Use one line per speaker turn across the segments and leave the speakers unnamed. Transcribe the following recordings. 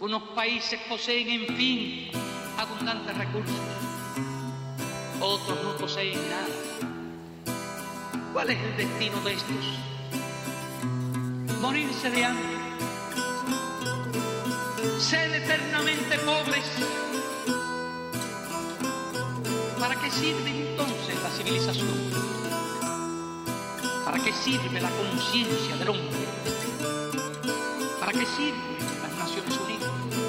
Unos países poseen, en fin, abundantes recursos. Otros no poseen nada. ¿Cuál es el destino de estos? Morirse de hambre. Ser eternamente pobres. ¿Para qué sirve entonces la civilización? ¿Para qué sirve la conciencia del hombre? ¿Para qué sirven las Naciones Unidas?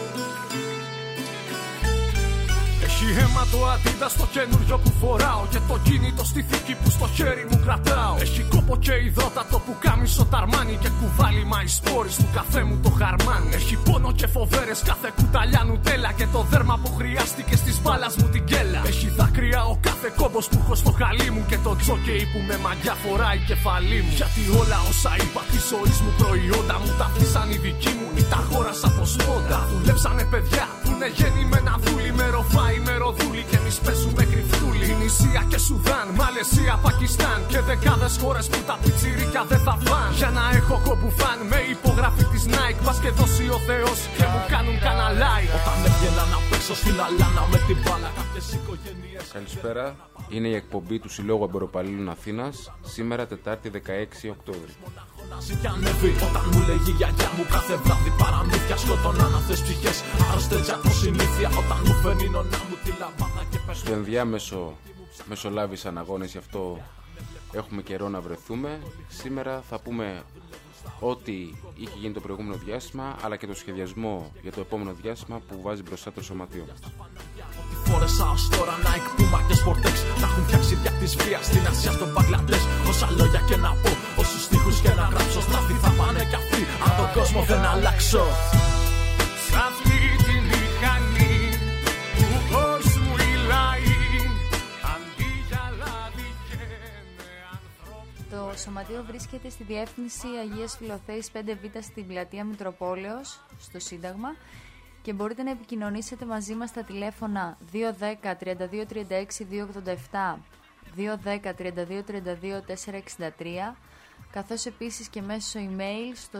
Έχει αίμα το Adidas στο καινούριο που φοράω και το κινητό στη θήκη που στο χέρι μου κρατάω. Έχει κόπο και υδρότατο που κάμισο ταρμάνι και κουβάλι μαϊσπόρις του καφέ μου το χαρμάνι. Έχει πόνο και φοβέρες κάθε κουταλιά νουτέλα και το δέρμα που χρειάστηκε στις μπάλας μου την κέλα. Έχει δάκρυα ο κάθε κόμπος που έχω στο χαλί μου και το τζόκεϊ που με μαγιά φοράει κεφαλή μου. Γιατί όλα όσα είπα τη ζωής μου προϊόντα μου τα αφήσαν οι δικοί μου ή τα αγόρασα από σπόντα. Δουλέψανε παιδιά που είναι γεννημένα δούλοι με ροφάι με ροδούλη και εμείς παίζουμε κρυφτούλη. Ινησία και Σουδάν, Μαλαισία, Πακιστάν και δεκάδες χώρες που τα πιτσιρίκια δεν θα φαν. Για να έχω κομπουφάν με υπογραφή της Nike, πας και δώσει ο Θεός και μου κάνουν κανένα like. Όταν έβγαινα να παίξω στην αλάνα με την μπάλα κάποιες οικογένειες.
Καλησπέρα, είναι η εκπομπή του Συλλόγου Εμποροπαλλήλων Αθήνας, σήμερα Τετάρτη 16 Οκτώβρη.
Όταν μου λέγει η γιαγιά μου κάθε βράδυ παραμύθια σκοτώναν αυτές ψυχές άρρωστες από συνήθεια. Όταν μου φαίνει νονά μου τη λαμπάδα και πες.
Στο ενδιάμεσο μεσολάβησαν αγώνες, γι' αυτό έχουμε καιρό να βρεθούμε. Σήμερα θα πούμε ό,τι είχε γίνει το προηγούμενο διάστημα, αλλά και το σχεδιασμό για το επόμενο διάστημα που βάζει μπροστά το σωματείο μας.
Φόρεσα ως τώρα Nike, Puma και Sportex. Τα έχουν φτιάξει δια της βίας στην Ασία, στον Μπαγκλαντές. Όσα λόγια και να πω, όσους στίχους και να γράψω, στραφή θα πάνε κι αυτοί, αν τον κόσμο δεν αλλάξω. Σ' αυτή τη μηχανή του κόσμου οι λαοί, αντί για λάδι καίνε ανθρώπους.
Το σωματείο βρίσκεται στη διεύθυνση Αγίας Φιλοθέης 5Β στην πλατεία Μητροπόλεως, στο Σύνταγμα, και μπορείτε να επικοινωνήσετε μαζί μας στα τηλέφωνα 210 32 36 287, 210 32 32 463, καθώς επίσης και μέσω email στο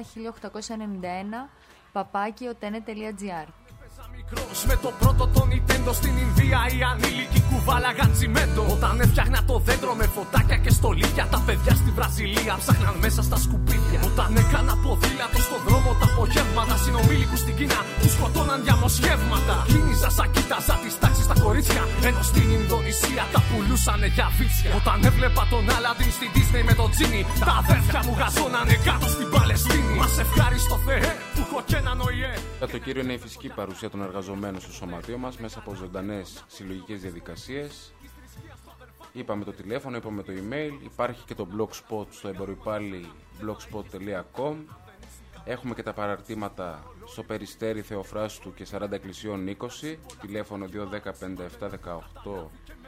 sea1891@otene.gr.
Με το πρώτο το Nintendo στην Ινδία οι ανήλικοι κουβάλαγαν τσιμέντο. Όταν έφτιαχνα το δέντρο με φωτάκια και στολίδια, τα παιδιά στη Βραζιλία ψάχναν μέσα στα σκουπίδια. Όταν έκανα ποδήλατο στον δρόμο τα απογεύματα, συνομήλικους στην Κίνα τους σκοτώναν διαμοσχεύματα. Κίνηζα σαν κοίταζα τις τάξεις στα κορίτσια, ενώ στην Ινδονησία τα πουλούσανε για βίτσια. Όταν έβλεπα τον Άλαντιν στην Disney με τον Τζίνι, τα αδέρφια μου γαζώνανε κάτω στην Παλαιστίνη. Μας ευχάριστο Θεέ που έχω και έναν ΟΗΕ.
Το κύριο είναι η φυσική παρουσία των εργαζομένων στο σωματείο μας μέσα από ζωντανές συλλογικές διαδικασίες. Είπαμε το τηλέφωνο, είπαμε το email, υπάρχει και το blogspot στο εμποροπάλληλοι blogspot.com. Έχουμε και τα παραρτήματα στο Περιστέρι Θεοφράστου και 40 Εκκλησιών 20, τηλέφωνο 210 57 18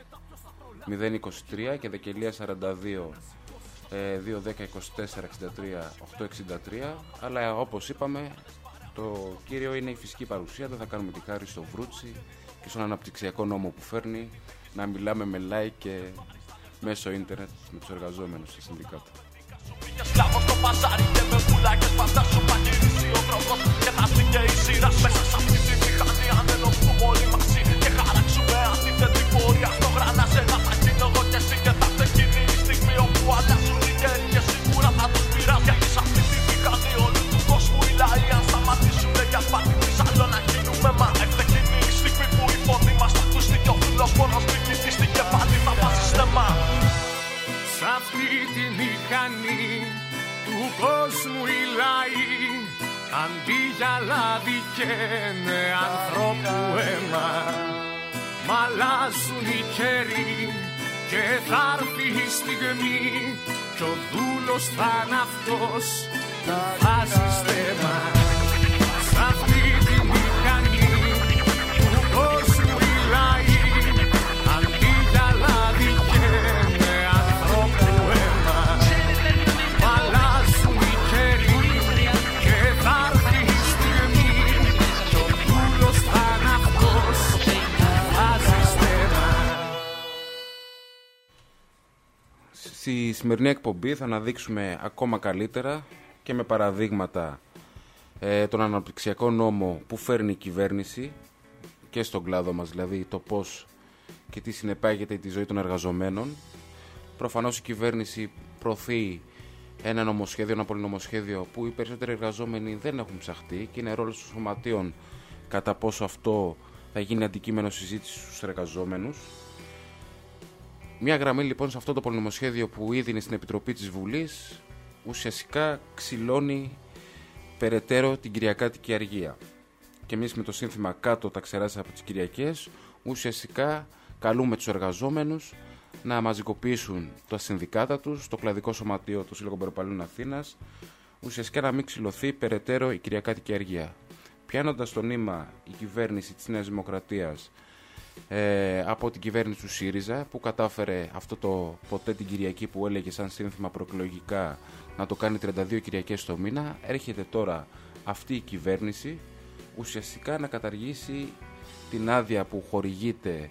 023 και Δεκελία 42 210 24 63 863. Αλλά όπως είπαμε, το κύριο είναι η φυσική παρουσία. Δεν θα κάνουμε τη χάρη στο Βρούτσι και στον αναπτυξιακό νόμο που φέρνει να μιλάμε με like και μέσω ίντερνετ με τους εργαζόμενους στα συνδικάτα.
Σ' αυτή τη μηχανή του κόσμου οι λαοί, αντί για λάδι καίνε ανθρώπου αίμα. Μ' αλλάζουν οι καιροί και θα έρθει η στιγμή κι ο δούλος θα είναι αυτός που βάζει στέμα. Σ' αυτή τη μηχανή του κόσμου οι λαοί, αντί για λάδι καίνε ανθρώπου αίμα. Μ' αλλάζουν οι καιροί και θα έρθει η στιγμή κι ο δούλος θα είναι αυτός που βάζει στέμα.
Στη σημερινή εκπομπή θα αναδείξουμε ακόμα καλύτερα και με παραδείγματα τον αναπτυξιακό νόμο που φέρνει η κυβέρνηση και στον κλάδο μας, δηλαδή το πώς και τι συνεπάγεται τη ζωή των εργαζομένων. Προφανώς η κυβέρνηση προωθεί ένα νομοσχέδιο, ένα πολυνομοσχέδιο που οι περισσότεροι εργαζόμενοι δεν έχουν ψαχτεί και είναι ρόλος των σωματείων κατά πόσο αυτό θα γίνει αντικείμενο συζήτηση στους εργαζόμενους. Μια γραμμή λοιπόν σε αυτό το πολυνομοσχέδιο που ήδη είναι στην Επιτροπή της Βουλής ουσιαστικά ξυλώνει περαιτέρω την κυριακάτικη αργία. Και εμείς με το σύνθημα κάτω τα ξεράς από τις Κυριακές ουσιαστικά καλούμε τους εργαζόμενους να μαζικοποιήσουν τα συνδικάτα τους, το κλαδικό σωματείο του Σύλλογου Εμποροπαλλήλων Αθήνας, ουσιαστικά να μην ξυλωθεί περαιτέρω η κυριακάτικη αργία. Πιάνοντας το νήμα η κυβέρνηση της Νέας Δημοκρατίας από την κυβέρνηση του ΣΥΡΙΖΑ που κατάφερε αυτό το ποτέ την Κυριακή που έλεγε σαν σύνθημα προεκλογικά να το κάνει 32 Κυριακές το μήνα, έρχεται τώρα αυτή η κυβέρνηση ουσιαστικά να καταργήσει την άδεια που χορηγείται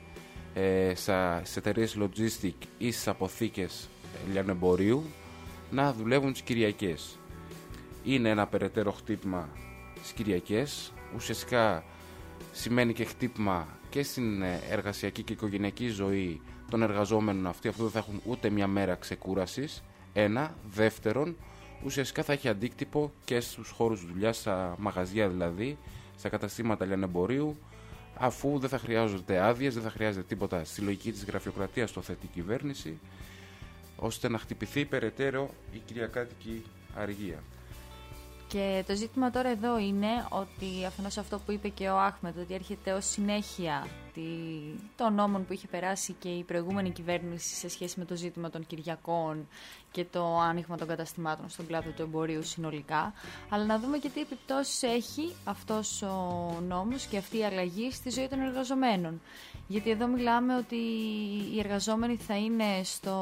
σε εταιρείες logistic ή στις αποθήκες λιανεμπορίου να δουλεύουν τις Κυριακές. Είναι ένα περαιτέρω χτύπημα στις Κυριακές, ουσιαστικά σημαίνει και χτύπημα και στην εργασιακή και οικογενειακή ζωή των εργαζόμενων αυτοί, αυτό δεν θα έχουν ούτε μια μέρα ξεκούρασης. Ένα. Δεύτερον, ουσιαστικά θα έχει αντίκτυπο και στους χώρους δουλειάς, στα μαγαζιά δηλαδή, στα καταστήματα λιανεμπορίου, αφού δεν θα χρειάζονται άδειες, δεν θα χρειάζεται τίποτα. Στη λογική της γραφειοκρατίας το θέτει η κυβέρνηση, ώστε να χτυπηθεί περαιτέρω η κυριακάτικη αργία.
Και το ζήτημα τώρα εδώ είναι ότι αφενός αυτό που είπε και ο Άχμετ, ότι έρχεται ως συνέχεια των νόμων που είχε περάσει και η προηγούμενη κυβέρνηση σε σχέση με το ζήτημα των Κυριακών και το άνοιγμα των καταστημάτων στον κλάδο του εμπορίου συνολικά, αλλά να δούμε και τι επιπτώσεις έχει αυτός ο νόμος και αυτή η αλλαγή στη ζωή των εργαζομένων. Γιατί εδώ μιλάμε ότι οι εργαζόμενοι θα είναι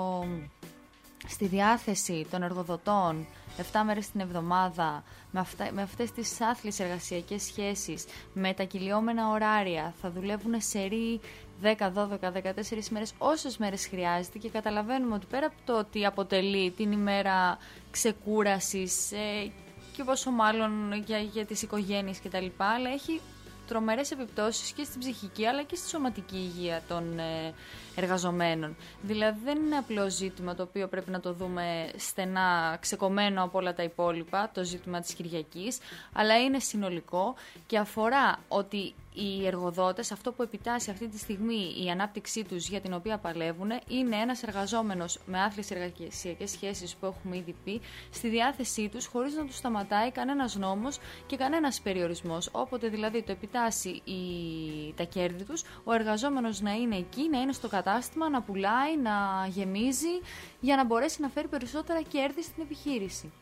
στη διάθεση των εργοδοτών 7 μέρες την εβδομάδα, με αυτές τις άθλιες εργασιακές σχέσεις, με τα κυλιόμενα ωράρια, θα δουλεύουν σερί 10, 12, 14 μέρες, όσες μέρες χρειάζεται, και καταλαβαίνουμε ότι πέρα από το ότι αποτελεί την ημέρα ξεκούρασης και πόσο μάλλον για τις οικογένειες κτλ., αλλά έχει τρομερές επιπτώσεις και στην ψυχική αλλά και στη σωματική υγεία των εργαζομένων. Δηλαδή δεν είναι απλό ζήτημα το οποίο πρέπει να το δούμε στενά ξεκομμένο από όλα τα υπόλοιπα, το ζήτημα της Κυριακής, αλλά είναι συνολικό και αφορά ότι οι εργοδότες, αυτό που επιτάσσει αυτή τη στιγμή η ανάπτυξή τους για την οποία παλεύουν, είναι ένας εργαζόμενος με άθλιες εργασιακές σχέσεις που έχουμε ήδη πει, στη διάθεσή τους χωρίς να τους σταματάει κανένας νόμος και κανένας περιορισμός. Όποτε δηλαδή το επιτάσσει τα κέρδη τους, ο εργαζόμενος να είναι εκεί, να είναι στο κατάστημα, να πουλάει, να γεμίζει, για να μπορέσει να φέρει περισσότερα κέρδη στην επιχείρηση.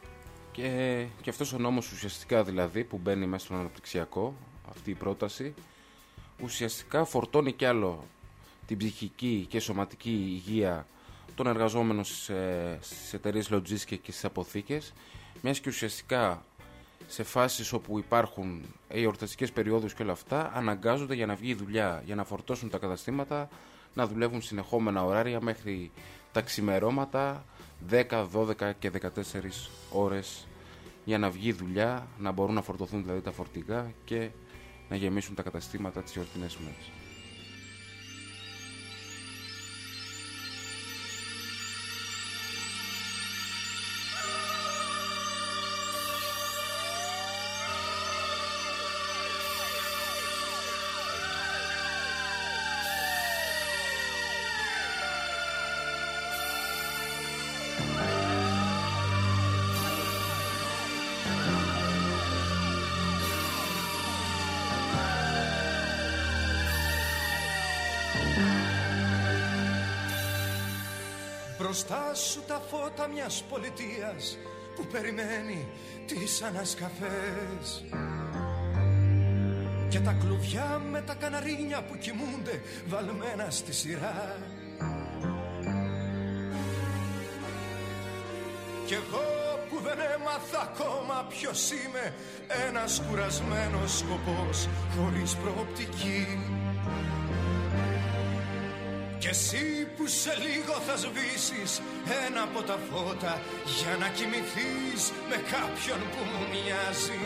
Και αυτός ο νόμος ουσιαστικά δηλαδή που μπαίνει μέσα στον αναπτυξιακό, αυτή η πρόταση, ουσιαστικά φορτώνει κι άλλο την ψυχική και σωματική υγεία των εργαζόμενων στις εταιρείες logistics και στις αποθήκες, μιας και ουσιαστικά σε φάσεις όπου υπάρχουν οι εορταστικές περιόδους και όλα αυτά, αναγκάζονται για να βγει η δουλειά, για να φορτώσουν τα καταστήματα, να δουλεύουν συνεχόμενα ωράρια μέχρι τα ξημερώματα, 10, 12 και 14 ώρες για να βγει η δουλειά, να μπορούν να φορτωθούν δηλαδή τα φορτηγά και να γεμίσουν τα καταστήματα τις γιορτινές μέρες.
Μπροστά σου τα φώτα μιας πολιτείας που περιμένει τις ανασκαφές και τα κλουβιά με τα καναρίνια που κοιμούνται βαλμένα στη σειρά. Κι εγώ που δεν έμαθα ακόμα ποιος είμαι, ένας κουρασμένος σκοπός χωρίς προοπτική. Κι Κι εσύ που σε λίγο θα σβήσεις ένα από τα φώτα για να κοιμηθείς με κάποιον που μου μοιάζει.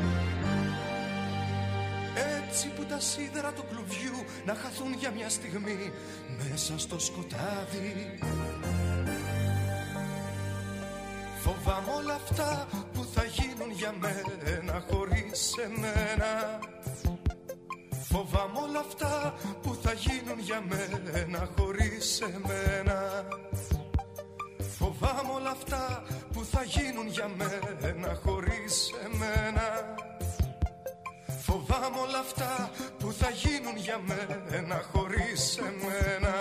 Έτσι που τα σίδερα του κλουβιού να χαθούν για μια στιγμή μέσα στο σκοτάδι. Φοβάμαι όλα αυτά που θα γίνουν για μένα χωρίς εμένα. Φοβάμαι όλα αυτά που θα γίνουν για μένα χωρίς εμένα. Φοβάμαι όλα αυτά που θα γίνουν για μένα χωρίς εμένα. Φοβάμαι όλα αυτά που θα γίνουν για μένα χωρίς εμένα.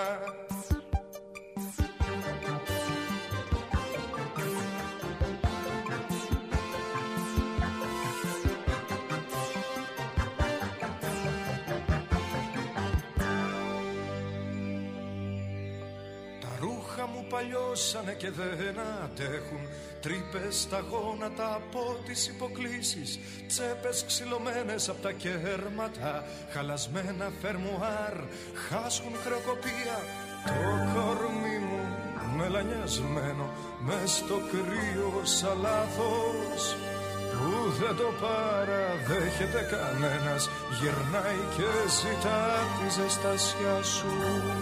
Παλιώσανε και δεν αντέχουν. Τρύπες στα γόνατα από τις υποκλίσεις. Τσέπες ξυλωμένες από τα κέρματα. Χαλασμένα φερμουάρ χάσχουν χρεοκοπία. Το κορμί μου μελανιασμένο μες στο κρύο σαν λάθος που δεν το παραδέχεται κανένας. Γυρνάει και ζητά τη ζεστασιά σου.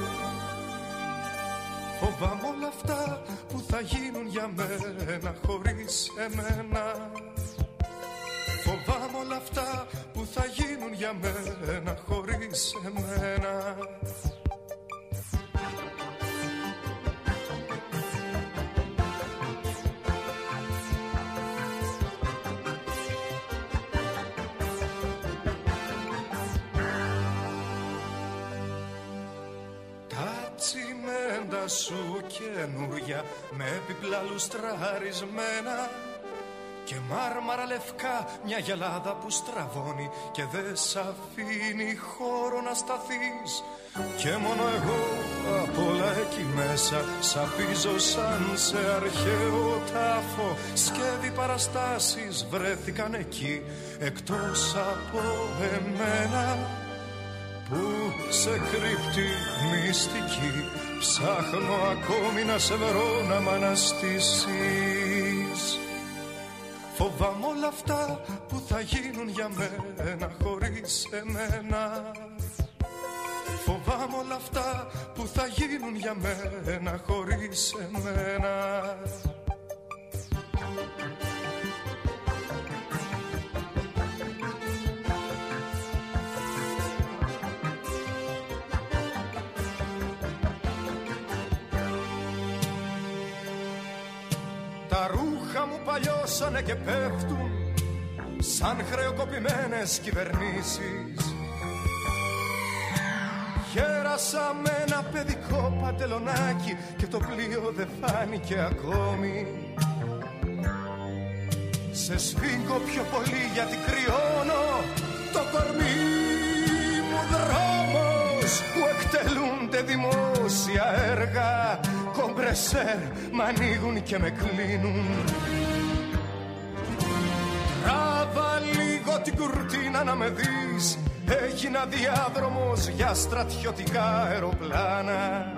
Φοβάμαι όλα αυτά που θα γίνουν για μένα χωρίς εμένα. Φοβάμαι όλα αυτά που θα γίνουν για μένα χωρίς εμένα. Σου καινούρια με έπιπλα λουστραρισμένα και μάρμαρα λευκά, μια γυαλάδα που στραβώνει και δεν σ' αφήνει χώρο να σταθείς. Και μόνο εγώ απ' όλα εκεί μέσα σαπίζω σαν σε αρχαίο τάφο. Σκεύη παραστάσεις βρέθηκαν εκεί εκτός από εμένα που σε κρύπτει μυστική. Ψάχνω ακόμη να σε βρω να μ' αναστήσεις. Φοβάμαι όλα αυτά που θα γίνουν για μένα χωρίς εμένα. Φοβάμαι όλα αυτά που θα γίνουν για μένα χωρίς εμένα. Παλιώσανε και πέφτουν σαν χρεοκοπημένες κυβερνήσεις. Γέρασα με ένα παιδικό παντελονάκι και το πλοίο δεν φάνηκε ακόμη. Σε σφίγγω πιο πολύ γιατί κρυώνω το κορμί μου. Δρόμος που εκτελούνται δημόσια έργα, κομπρεσέρ μ' ανοίγουν και με κλείνουν. Τράβα λίγο την κουρτίνα να με δεις. Έγινα διάδρομος για στρατιωτικά αεροπλάνα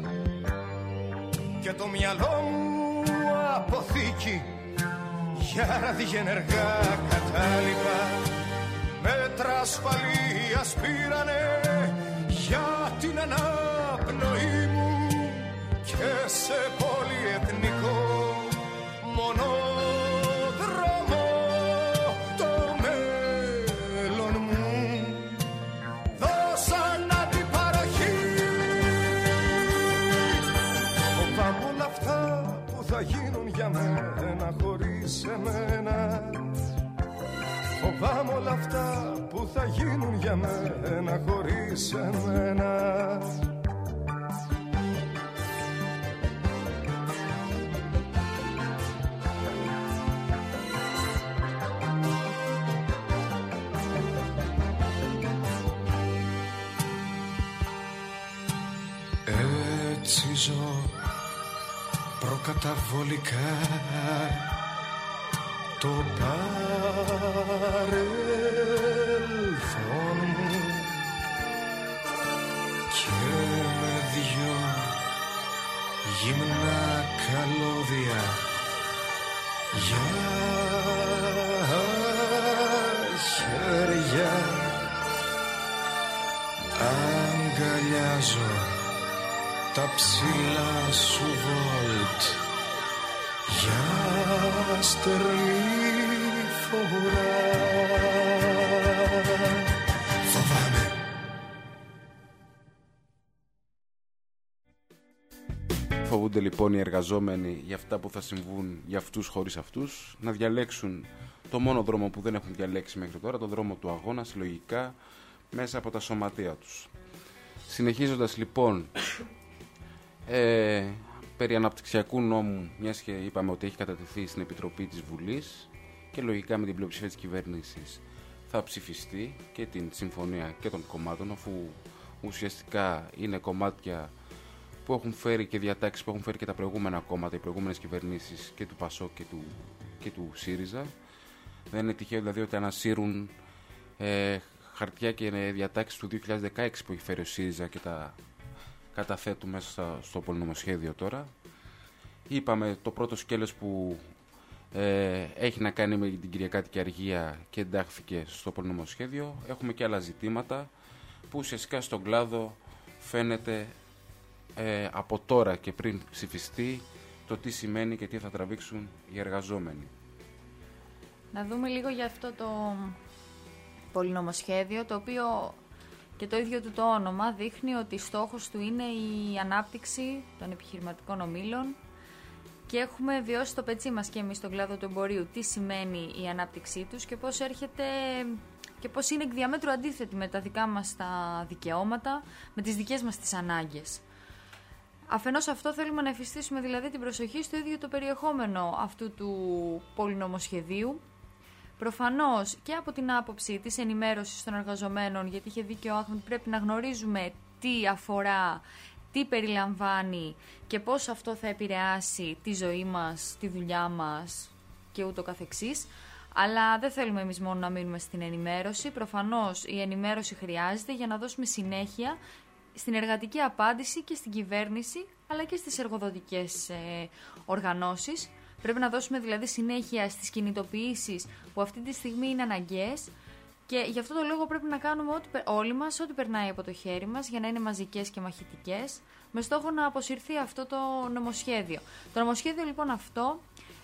και το μυαλό μου αποθήκη για ραδιενεργά κατάλοιπα. Μέτρα ασφαλείας πήρανε για την αναπνοή μου και σε πολυεθνικό μονόδρομο το μέλλον μου δώσαν αντιπαροχή. Φοβάμαι όλα αυτά που θα γίνουν για μένα χωρίς εμένα. Φοβάμαι όλα αυτά που θα γίνουν για μένα χωρίς εμένα. Έτσι ζω προκαταβολικά το παρελθόν μου και με δυο αγκαλιάζω τα ψηλά σου βολτ για στερνή φορά. Φοβάμαι.
Φοβούνται λοιπόν οι εργαζόμενοι για αυτά που θα συμβούν για αυτούς χωρίς αυτούς, να διαλέξουν το μόνο δρόμο που δεν έχουν διαλέξει μέχρι τώρα, το δρόμο του αγώνα, συλλογικά, μέσα από τα σωματεία τους. Συνεχίζοντας λοιπόν, περί αναπτυξιακού νόμου, μιας και είπαμε ότι έχει κατατεθεί στην Επιτροπή της Βουλής και λογικά με την πλειοψηφία της κυβέρνησης θα ψηφιστεί και την συμφωνία και των κομμάτων, αφού ουσιαστικά είναι κομμάτια που έχουν φέρει και διατάξεις που έχουν φέρει και τα προηγούμενα κόμματα, οι προηγούμενες κυβερνήσεις και του ΠΑΣΟΚ και του ΣΥΡΙΖΑ. Δεν είναι τυχαίο δηλαδή ότι ανασύρουν χαρτιά και διατάξεις του 2016 που έχει φέρει ο ΣΥΡΙΖΑ και τα καταθέτουν μέσα στο πολυνομοσχέδιο τώρα. Είπαμε το πρώτο σκέλος που έχει να κάνει με την κυριακάτικη αργία και εντάχθηκε στο πολυνομοσχέδιο. Έχουμε και άλλα ζητήματα που ουσιαστικά στον κλάδο φαίνεται από τώρα και πριν ψηφιστεί το τι σημαίνει και τι θα τραβήξουν οι εργαζόμενοι.
Να δούμε λίγο για αυτό το πολυνομοσχέδιο, το οποίο και το ίδιο του το όνομα δείχνει ότι στόχος του είναι η ανάπτυξη των επιχειρηματικών ομίλων και έχουμε βιώσει το πετσί μας και εμείς στον κλάδο του εμπορίου τι σημαίνει η ανάπτυξή τους και πώς έρχεται και πώς είναι εκ διαμέτρου αντίθετη με τα δικά μας τα δικαιώματα, με τις δικές μας τις ανάγκες. Αφενός αυτό θέλουμε να εφιστήσουμε δηλαδή την προσοχή στο ίδιο το περιεχόμενο αυτού του πολυνομοσχεδίου. Προφανώς και από την άποψη της ενημέρωσης των εργαζομένων, γιατί είχε δίκιο ο Άχμετ, πρέπει να γνωρίζουμε τι αφορά, τι περιλαμβάνει και πώς αυτό θα επηρεάσει τη ζωή μας, τη δουλειά μας και ούτω καθεξής. Αλλά δεν θέλουμε εμείς μόνο να μείνουμε στην ενημέρωση. Προφανώς η ενημέρωση χρειάζεται για να δώσουμε συνέχεια στην εργατική απάντηση και στην κυβέρνηση, αλλά και στις εργοδοτικές οργανώσεις. Πρέπει να δώσουμε δηλαδή συνέχεια στις κινητοποιήσεις που αυτή τη στιγμή είναι αναγκαίες και γι' αυτό το λόγο πρέπει να κάνουμε όλοι μας ό,τι περνάει από το χέρι μας για να είναι μαζικές και μαχητικές, με στόχο να αποσυρθεί αυτό το νομοσχέδιο. Το νομοσχέδιο λοιπόν αυτό,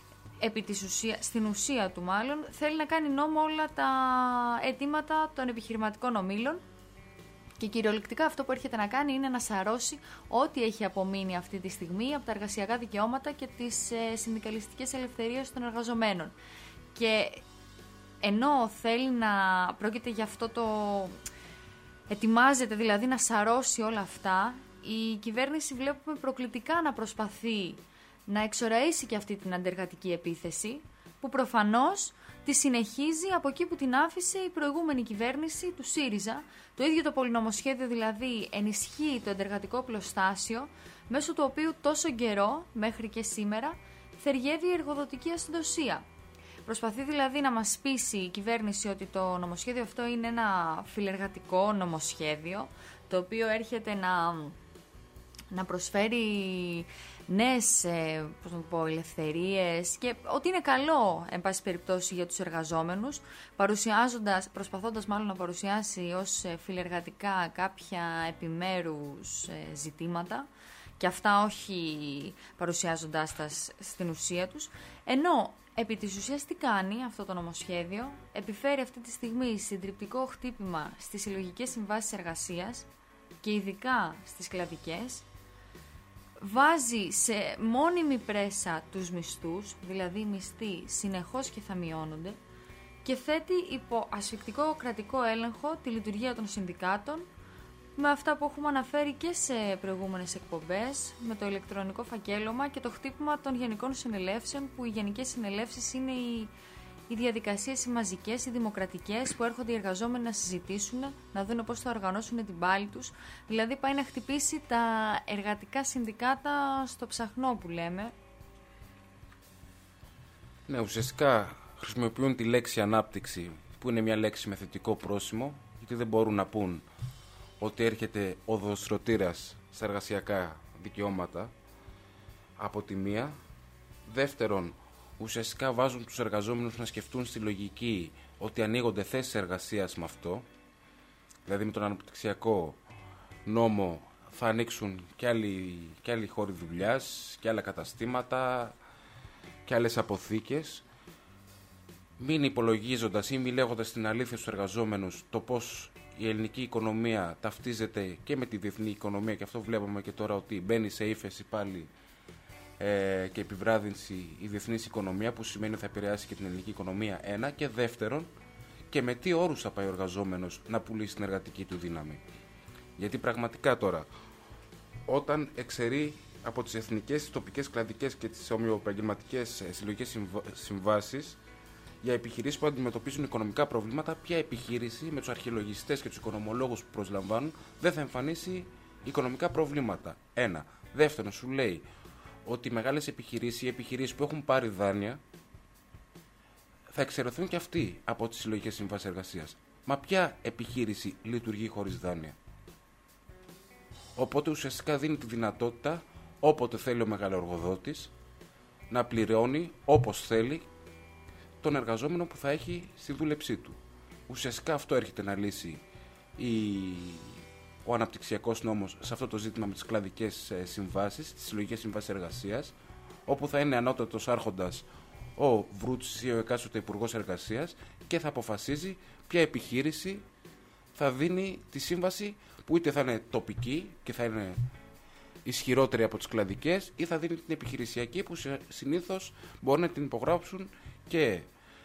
στην ουσία του μάλλον, θέλει να κάνει νόμο όλα τα αιτήματα των επιχειρηματικών ομίλων. Και κυριολεκτικά αυτό που έρχεται να κάνει είναι να σαρώσει ό,τι έχει απομείνει αυτή τη στιγμή από τα εργασιακά δικαιώματα και τις συνδικαλιστικές ελευθερίες των εργαζομένων. Και ενώ θέλει να πρόκειται για αυτό ετοιμάζεται δηλαδή να σαρώσει όλα αυτά, η κυβέρνηση βλέπουμε προκλητικά να προσπαθεί να εξοραίσει και αυτή την αντεργατική επίθεση, που προφανώς τη συνεχίζει από εκεί που την άφησε η προηγούμενη κυβέρνηση του ΣΥΡΙΖΑ. Το ίδιο το πολυνομοσχέδιο δηλαδή ενισχύει το εντεργατικό πλωστάσιο, μέσω του οποίου τόσο καιρό, μέχρι και σήμερα, θεργεύει η εργοδοτική ασυντοσία. Προσπαθεί δηλαδή να μας πείσει η κυβέρνηση ότι το νομοσχέδιο αυτό είναι ένα φιλεργατικό νομοσχέδιο, το οποίο έρχεται να προσφέρει νέες ελευθερίες και ότι είναι καλό, εν πάση περιπτώσει, για τους εργαζόμενους, προσπαθώντας μάλλον να παρουσιάσει ως φιλεργατικά κάποια επιμέρους ζητήματα και αυτά όχι παρουσιάζοντάς τα στην ουσία τους, ενώ επί της ουσίας τι κάνει αυτό το νομοσχέδιο? Επιφέρει αυτή τη στιγμή συντριπτικό χτύπημα στις συλλογικές συμβάσεις εργασίας και ειδικά στις κλαδικές, βάζει σε μόνιμη πρέσα τους μισθούς, δηλαδή οι μισθοί συνεχώς και θα μειώνονται, και θέτει υπό ασφικτικό κρατικό έλεγχο τη λειτουργία των συνδικάτων, με αυτά που έχουμε αναφέρει και σε προηγούμενες εκπομπές, με το ηλεκτρονικό φακέλωμα και το χτύπημα των γενικών συνελεύσεων, που οι γενικές συνελεύσεις είναι οι διαδικασίες οι μαζικές, οι δημοκρατικές, που έρχονται οι εργαζόμενοι να συζητήσουν, να δουν πώς θα οργανώσουν την πάλη τους. Δηλαδή πάει να χτυπήσει τα εργατικά συνδικάτα στο ψαχνό που λέμε.
Ναι, ουσιαστικά χρησιμοποιούν τη λέξη ανάπτυξη, που είναι μια λέξη με θετικό πρόσημο, γιατί δεν μπορούν να πούν ότι έρχεται οδοστρωτήρας στα εργασιακά δικαιώματα από τη μία. Δεύτερον, ουσιαστικά βάζουν τους εργαζόμενους να σκεφτούν στη λογική ότι ανοίγονται θέσεις εργασίας με αυτό, δηλαδή με τον αναπτυξιακό νόμο θα ανοίξουν και άλλοι χώροι δουλειάς και άλλα καταστήματα και άλλες αποθήκες, μην υπολογίζοντας ή μη λέγοντας την αλήθεια στους εργαζόμενους το πώς η ελληνική οικονομία ταυτίζεται και με τη διεθνή οικονομία, και αυτό βλέπουμε και τώρα ότι μπαίνει σε ύφεση πάλι και επιβράδυνση η διεθνής οικονομία, που σημαίνει ότι θα επηρεάσει και την ελληνική οικονομία, ένα, και δεύτερον, και με τι όρους θα πάει ο εργαζόμενος να πουλήσει την εργατική του δύναμη. Γιατί πραγματικά τώρα, όταν εξαιρεί από τις εθνικές, τις τοπικές, κλαδικές και τις ομοιοεπαγγελματικές συλλογικές συμβάσεις για επιχειρήσεις που αντιμετωπίζουν οικονομικά προβλήματα, ποια επιχείρηση με τους αρχαιολογιστές και τους οικονομολόγους που προσλαμβάνουν δεν θα εμφανίσει οικονομικά προβλήματα? Ένα. Δεύτερον, σου λέει ότι οι μεγάλες επιχειρήσεις, οι επιχειρήσεις που έχουν πάρει δάνεια, θα εξαιρεθούν και αυτοί από τις συλλογικές συμβάσεις εργασίας. Μα ποια επιχείρηση λειτουργεί χωρίς δάνεια? Οπότε ουσιαστικά δίνει τη δυνατότητα, όποτε θέλει ο μεγαλοεργοδότης, να πληρώνει όπως θέλει τον εργαζόμενο που θα έχει στη δούλεψή του. Ουσιαστικά αυτό έρχεται να λύσει ο αναπτυξιακός νόμος σε αυτό το ζήτημα με τις κλαδικές συμβάσεις, τις συλλογικές συμβάσεις εργασίας, όπου θα είναι ανώτατος άρχοντας ο Βρούτσης ή ο εκάστοτε Υπουργός Εργασίας και θα αποφασίζει ποια επιχείρηση θα δίνει τη σύμβαση, που είτε θα είναι τοπική και θα είναι ισχυρότερη από τις κλαδικές, ή θα δίνει την επιχειρησιακή, που συνήθως μπορεί να την υπογράψουν και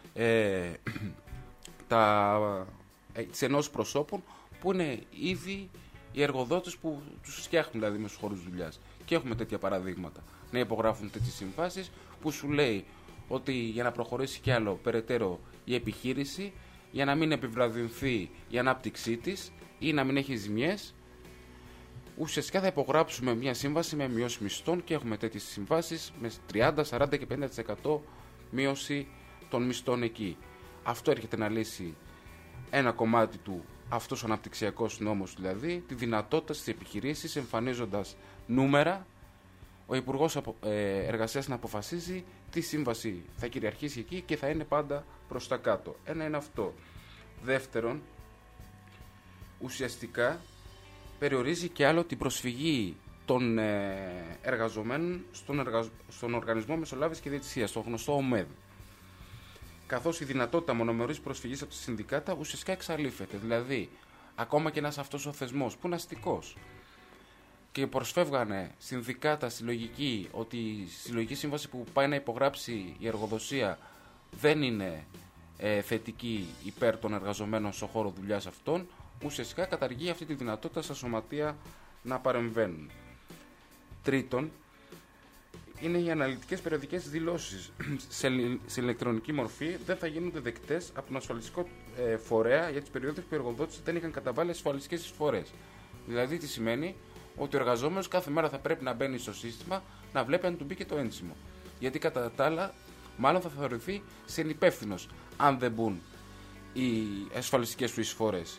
τις ενώσεις προσώπων που είναι ήδη οι εργοδότες που τους φτιάχνουν δηλαδή με στους χώρους δουλειάς. Και έχουμε τέτοια παραδείγματα. Να υπογράφουν τέτοιες συμβάσεις που σου λέει ότι για να προχωρήσει κι άλλο περαιτέρω η επιχείρηση, για να μην επιβραδυνθεί η ανάπτυξή της ή να μην έχει ζημιές, ουσιαστικά θα υπογράψουμε μια σύμβαση με μειώσεις μισθών, και έχουμε τέτοιες συμβάσεις με 30, 40 και 50% μείωση των μισθών εκεί. Αυτό έρχεται να λύσει ένα κομμάτι του, αυτός ο αναπτυξιακός νόμος, δηλαδή τη δυνατότητα στις επιχειρήσεις, εμφανίζοντας νούμερα, ο Υπουργός Εργασίας να αποφασίζει τι σύμβαση θα κυριαρχήσει εκεί και θα είναι πάντα προς τα κάτω. Ένα είναι αυτό. Δεύτερον, ουσιαστικά περιορίζει και άλλο την προσφυγή των εργαζομένων στον Οργανισμό Μεσολάβησης και Διαιτησίας, στο γνωστό ΟΜΕΔ. Καθώς η δυνατότητα μονομερής προσφυγής από τα συνδικάτα ουσιαστικά εξαλείφεται. Δηλαδή, ακόμα και ένας αυτός ο θεσμός που είναι αστικός και προσφεύγανε συνδικάτα συλλογική ότι η συλλογική σύμβαση που πάει να υπογράψει η εργοδοσία δεν είναι θετική υπέρ των εργαζομένων στον χώρο δουλειάς αυτών, ουσιαστικά καταργεί αυτή τη δυνατότητα στα σωματεία να παρεμβαίνουν. Τρίτον, είναι οι αναλυτικές περιοδικές δηλώσεις σε ηλεκτρονική μορφή δεν θα γίνονται δεκτές από τον ασφαλιστικό φορέα για τις περιόδους που οι εργοδότες δεν είχαν καταβάλει ασφαλιστικές εισφορές. Δηλαδή, τι σημαίνει? Ότι ο εργαζόμενος κάθε μέρα θα πρέπει να μπαίνει στο σύστημα να βλέπει αν του μπήκε το ένσημο. Γιατί κατά τα άλλα, μάλλον θα θεωρηθεί συνυπεύθυνος αν δεν μπουν οι ασφαλιστικές του εισφορές.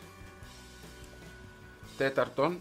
Τέταρτον,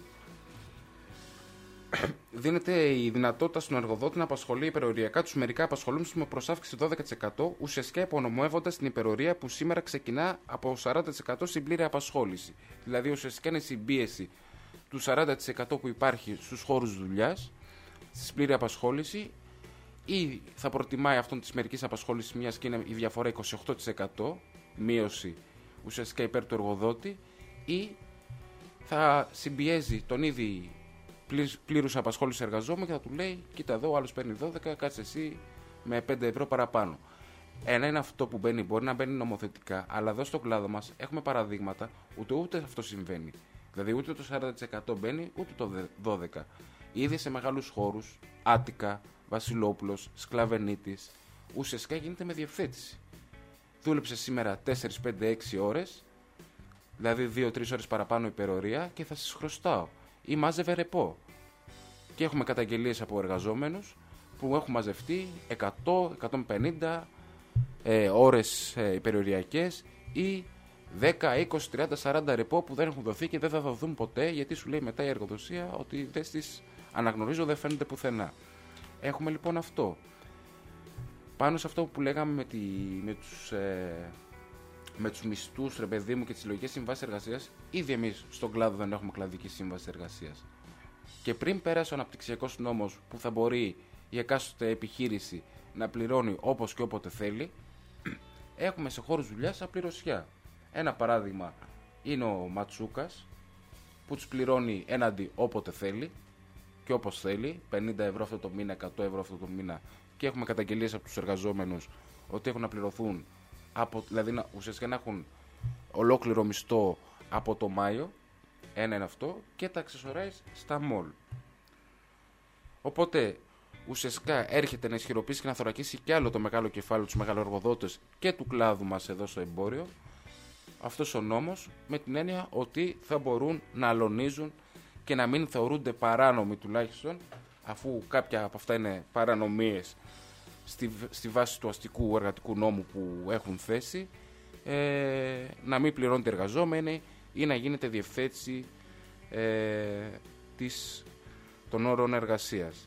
δίνεται η δυνατότητα στον εργοδότη να απασχολεί υπεροριακά τους μερικά απασχολούμενους με προσάυξηση 12%, ουσιαστικά υπονομεύοντας την υπερορία που σήμερα ξεκινά από 40% στην πλήρη απασχόληση. Δηλαδή, ουσιαστικά είναι συμπίεση του 40% που υπάρχει στους χώρους δουλειάς, στη πλήρη απασχόληση, ή θα προτιμάει αυτόν της μερικής απασχόλησης, μιας και είναι η διαφορά 28% μείωση ουσιαστικά υπέρ του εργοδότη, ή θα συμπιέζει τον ήδη πλήρους απασχόληση εργαζόμενο και θα του λέει: κοίτα εδώ, ο άλλος παίρνει 12, κάτσε εσύ με 5 ευρώ παραπάνω. Ένα είναι αυτό που μπαίνει, μπορεί να μπαίνει νομοθετικά, αλλά εδώ στον κλάδο μας έχουμε παραδείγματα ούτε αυτό συμβαίνει. Δηλαδή ούτε το 40% μπαίνει, ούτε το 12%. Ήδη σε μεγάλους χώρους, Άττικα, Βασιλόπουλος, Σκλαβενίτης, ουσιαστικά γίνεται με διευθέτηση. Δούλεψε σήμερα 4, 5, 6 ώρες, δηλαδή 2-3 ώρες παραπάνω υπερορία και θα σας χρωστάω. Ή μάζευε ρεπό. Και έχουμε καταγγελίες από εργαζόμενους που έχουν μαζευτεί 100, 150 ώρες υπεροριακές ή 10, 20, 30, 40 ρεπό που δεν έχουν δοθεί και δεν θα δοθούν ποτέ, γιατί σου λέει μετά η εργοδοσία ότι δεν στις αναγνωρίζω, δεν φαίνεται πουθενά. Έχουμε λοιπόν αυτό. Πάνω σε αυτό που λέγαμε με τους με τους μισθούς, ρε παιδί μου, και τις συλλογικές συμβάσεις εργασίας, ήδη εμείς στον κλάδο δεν έχουμε κλαδική σύμβαση εργασίας. Και πριν πέρασε ο αναπτυξιακός νόμος που θα μπορεί η εκάστοτε επιχείρηση να πληρώνει όπως και όποτε θέλει, έχουμε σε χώρους δουλειάς απληρωσιά. Ένα παράδειγμα είναι ο Ματσούκας, που τους πληρώνει έναντι όποτε θέλει και όπως θέλει, 50 ευρώ αυτό το μήνα, 100 ευρώ αυτό το μήνα, και έχουμε καταγγελίες από τους εργαζόμενους ότι έχουν να πληρωθούν, δηλαδή ουσιαστικά να έχουν ολόκληρο μισθό από το Μάιο, ένα είναι αυτό, και τα accessorize στα mall. Οπότε ουσιαστικά έρχεται να ισχυροποιήσει και να θωρακίσει κι άλλο το μεγάλο κεφάλαιο, τους μεγαλοεργοδότες και του κλάδου μας εδώ στο εμπόριο, αυτός ο νόμος, με την έννοια ότι θα μπορούν να αλωνίζουν και να μην θεωρούνται παράνομοι τουλάχιστον, αφού κάποια από αυτά είναι παρανομίες στη βάση του αστικού εργατικού νόμου που έχουν θέσει, να μην πληρώνονται εργαζόμενοι ή να γίνεται διευθέτηση των όρων εργασίας.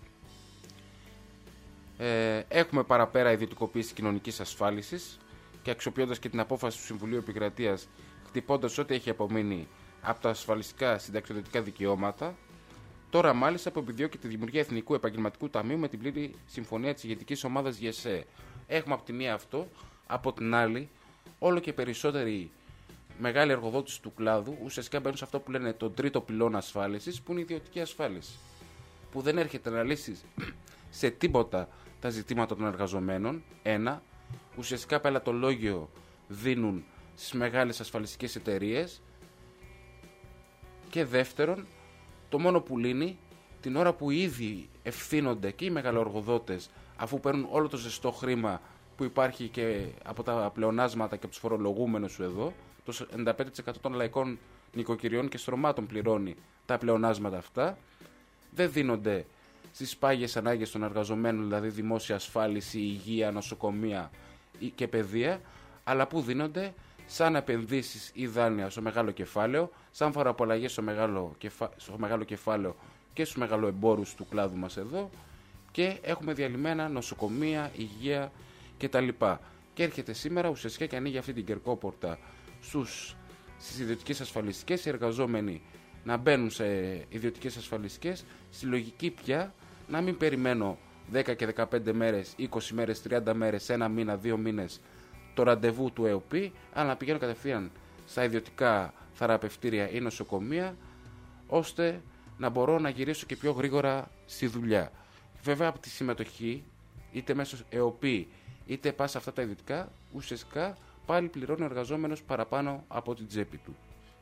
Έχουμε παραπέρα ιδιωτικοποίηση κοινωνικής ασφάλισης και αξιοποιώντας και την απόφαση του Συμβουλίου Επικρατείας, χτυπώντας ό,τι έχει απομείνει από τα ασφαλιστικά συνταξιοδοτικά δικαιώματα, τώρα μάλιστα που επιδιώκει τη δημιουργία Εθνικού Επαγγελματικού Ταμείου με την πλήρη συμφωνία της ηγετικής ομάδας ΓΕΣΕ. Έχουμε από τη μία αυτό, από την άλλη, όλο και περισσότεροι μεγάλοι εργοδότες του κλάδου ουσιαστικά μπαίνουν σε αυτό που λένε τον τρίτο πυλώνα ασφάλισης, που είναι η ιδιωτική ασφάλιση. Που δεν έρχεται να λύσει σε τίποτα τα ζητήματα των εργαζομένων. Ένα, ουσιαστικά πελατολόγιο δίνουν στις μεγάλες ασφαλιστικές εταιρείες. Και δεύτερον, το μόνο που λύνει, την ώρα που ήδη ευθύνονται και οι μεγαλοεργοδότες, αφού παίρνουν όλο το ζεστό χρήμα που υπάρχει και από τα πλεονάσματα και από τους φορολογούμενους σου εδώ, το 95% των λαϊκών νοικοκυριών και στρωμάτων πληρώνει τα πλεονάσματα αυτά, δεν δίνονται στις πάγιες ανάγκες των εργαζομένων, δηλαδή δημόσια ασφάλιση, υγεία, νοσοκομεία και παιδεία, αλλά που δίνονται σαν επενδύσεις ή δάνεια στο μεγάλο κεφάλαιο, σαν φοροαπαλλαγές στο μεγάλο κεφάλαιο και στους μεγαλοεμπόρους του κλάδου μας εδώ, και έχουμε διαλυμένα νοσοκομεία, υγεία κτλ. Και έρχεται σήμερα ουσιαστικά και ανοίγει αυτή την κερκόπορτα στις ιδιωτικές ασφαλιστικές, οι εργαζόμενοι να μπαίνουν σε ιδιωτικές ασφαλιστικές, στη λογική πια να μην περιμένω 10 και 15 μέρες, 20 μέρες, 30 μέρες, ένα μήνα, 2 μήνες το ραντεβού του ΕΟΠΗ, αλλά να πηγαίνω κατευθείαν στα ιδιωτικά θεραπευτήρια ή νοσοκομεία, ώστε να μπορώ να γυρίσω και πιο γρήγορα στη δουλειά. Βέβαια από τη συμμετοχή, είτε μέσω ΕΟΠΗ, είτε πας σε αυτά τα ιδιωτικά, ουσιαστικά πάλι πληρώνει ο εργαζόμενος παραπάνω από την τσέπη του.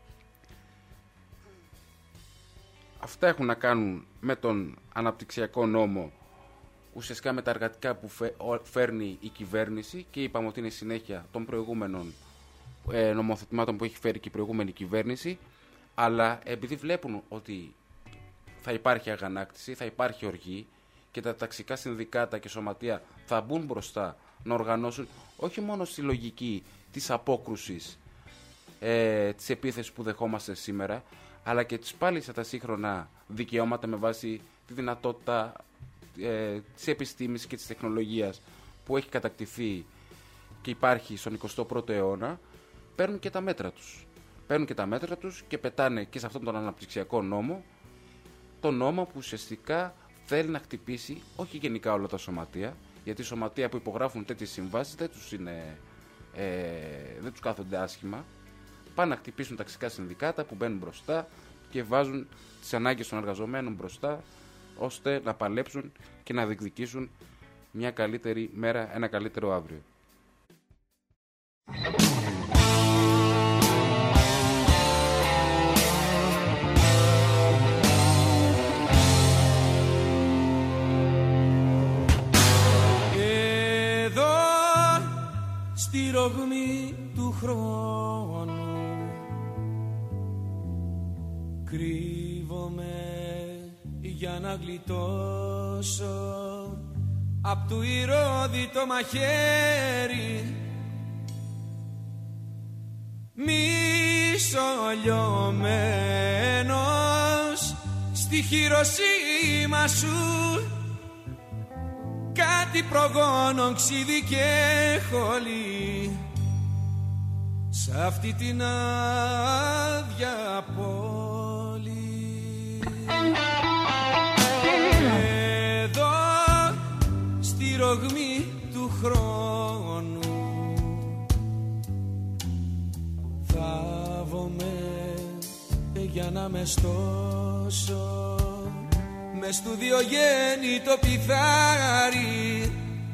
Αυτά έχουν να κάνουν με τον αναπτυξιακό νόμο, ουσιαστικά με τα εργατικά που φέρνει η κυβέρνηση, και είπαμε ότι είναι συνέχεια των προηγούμενων νομοθετημάτων που έχει φέρει και η προηγούμενη κυβέρνηση, αλλά επειδή βλέπουν ότι θα υπάρχει αγανάκτηση, θα υπάρχει οργή και τα ταξικά συνδικάτα και σωματεία θα μπουν μπροστά να οργανώσουν όχι μόνο στη λογική της απόκρουσης της επίθεσης που δεχόμαστε σήμερα, αλλά και της πάλι στα τα σύγχρονα δικαιώματα με βάση τη δυνατότητα της επιστήμης και της τεχνολογίας που έχει κατακτηθεί και υπάρχει στον 21ο αιώνα, παίρνουν και τα μέτρα τους. Και πετάνε και σε αυτόν τον αναπτυξιακό νόμο, τον νόμο που ουσιαστικά θέλει να χτυπήσει όχι γενικά όλα τα σωματεία, γιατί οι σωματεία που υπογράφουν τέτοιες συμβάσεις δεν τους κάθονται άσχημα. Πάνε να χτυπήσουν ταξικά συνδικάτα που μπαίνουν μπροστά και βάζουν τις ανάγκες των εργαζομένων μπροστά, ώστε να παλέψουν και να διεκδικήσουν μια καλύτερη μέρα, ένα καλύτερο αύριο.
Εδώ στη ρογμή του χρόνου κρύβομαι για να γλιτώσω απ' του ηρώδη το μαχαίρι, μισολιωμένος στη Χειροσύμα σου, κάτι προγόνων ξύδι και χολή σ' αυτή την άδεια πόλη. Εδώ στη ρογμή του χρόνου θάβομαι για να με στώσω μες του διογέννητο πιθάρι.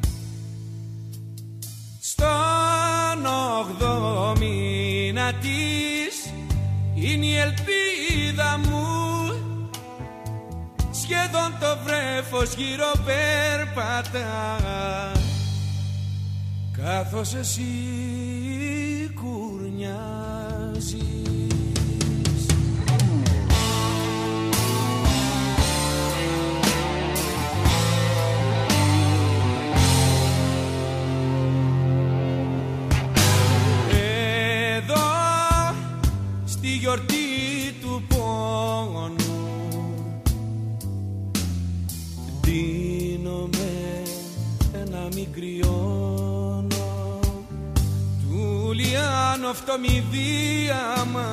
Στον 8ο μήνα της είναι η ελπίδα μου, σχεδόν το βρέφος γύρω περπατά, καθώς εσύ κουρνιάζεις. Γιορτή του πόνου δίνομαι να μην κρυώνω του λιάνο φτωμιδίαμα,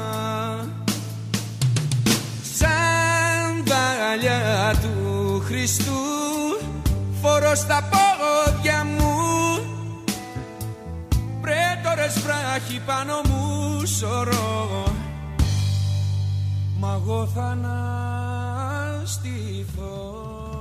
σανδάλια του Χριστού φορώ στα πόδια μου, πρέτορες βράχοι πάνω μου σωρώ, μα εγώ θα αναστηθώ.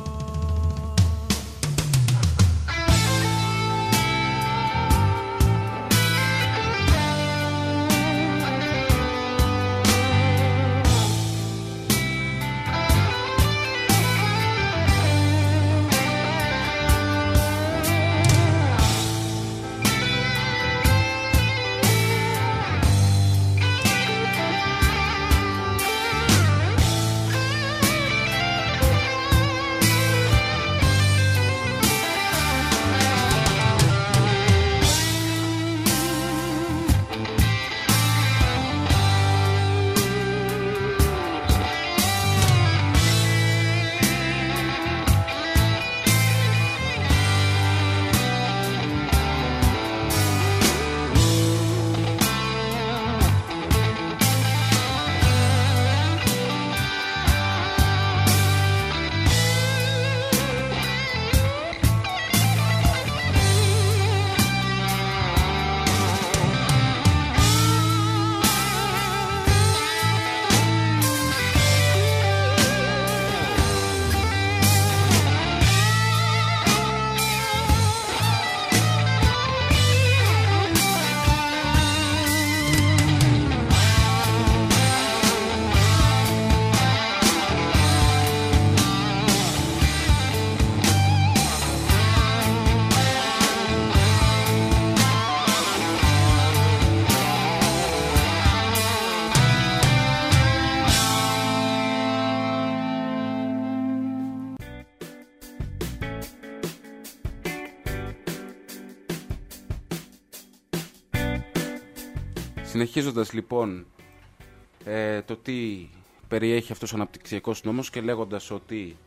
Συνεχίζοντας λοιπόν το τι περιέχει αυτός ο αναπτυξιακός νόμος και λέγοντας ότι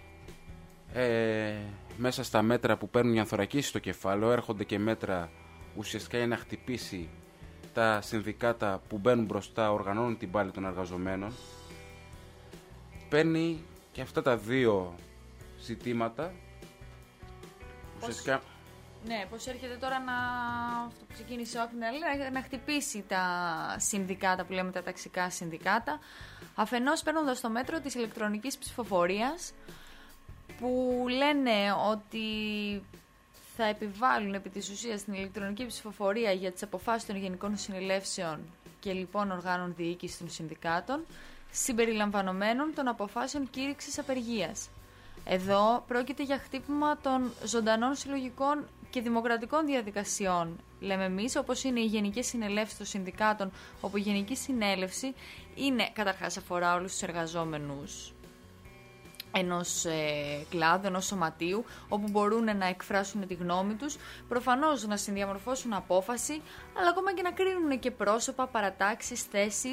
μέσα στα μέτρα που παίρνουν οι ανθωρακίσεις στο κεφάλαιο έρχονται και μέτρα ουσιαστικά για να χτυπήσει τα συνδικάτα που μπαίνουν μπροστά, οργανώνουν την πάλη των εργαζομένων, παίρνει και αυτά τα δύο ζητήματα ουσιαστικά.
Ναι, πώς έρχεται τώρα αυτό που ξεκίνησε ο να χτυπήσει τα συνδικάτα που λέμε, τα ταξικά συνδικάτα, αφενός παίρνοντας το μέτρο της ηλεκτρονικής ψηφοφορίας, που λένε ότι θα επιβάλλουν επί της ουσίας την ηλεκτρονική ψηφοφορία για τις αποφάσεις των γενικών συνελεύσεων και λοιπόν οργάνων διοίκησης των συνδικάτων, συμπεριλαμβανομένων των αποφάσεων κήρυξης απεργίας. Εδώ πρόκειται για χτύπημα των ζωντανών συλλογικών και δημοκρατικών διαδικασιών, λέμε εμείς, όπως είναι οι γενικές συνελεύσεις των συνδικάτων, όπου η γενική συνέλευση είναι, καταρχάς αφορά όλους τους εργαζόμενους ενός κλάδου, ενός σωματείου, όπου μπορούν να εκφράσουν τη γνώμη τους, προφανώς να συνδιαμορφώσουν απόφαση, αλλά ακόμα και να κρίνουν και πρόσωπα, παρατάξεις, θέσεις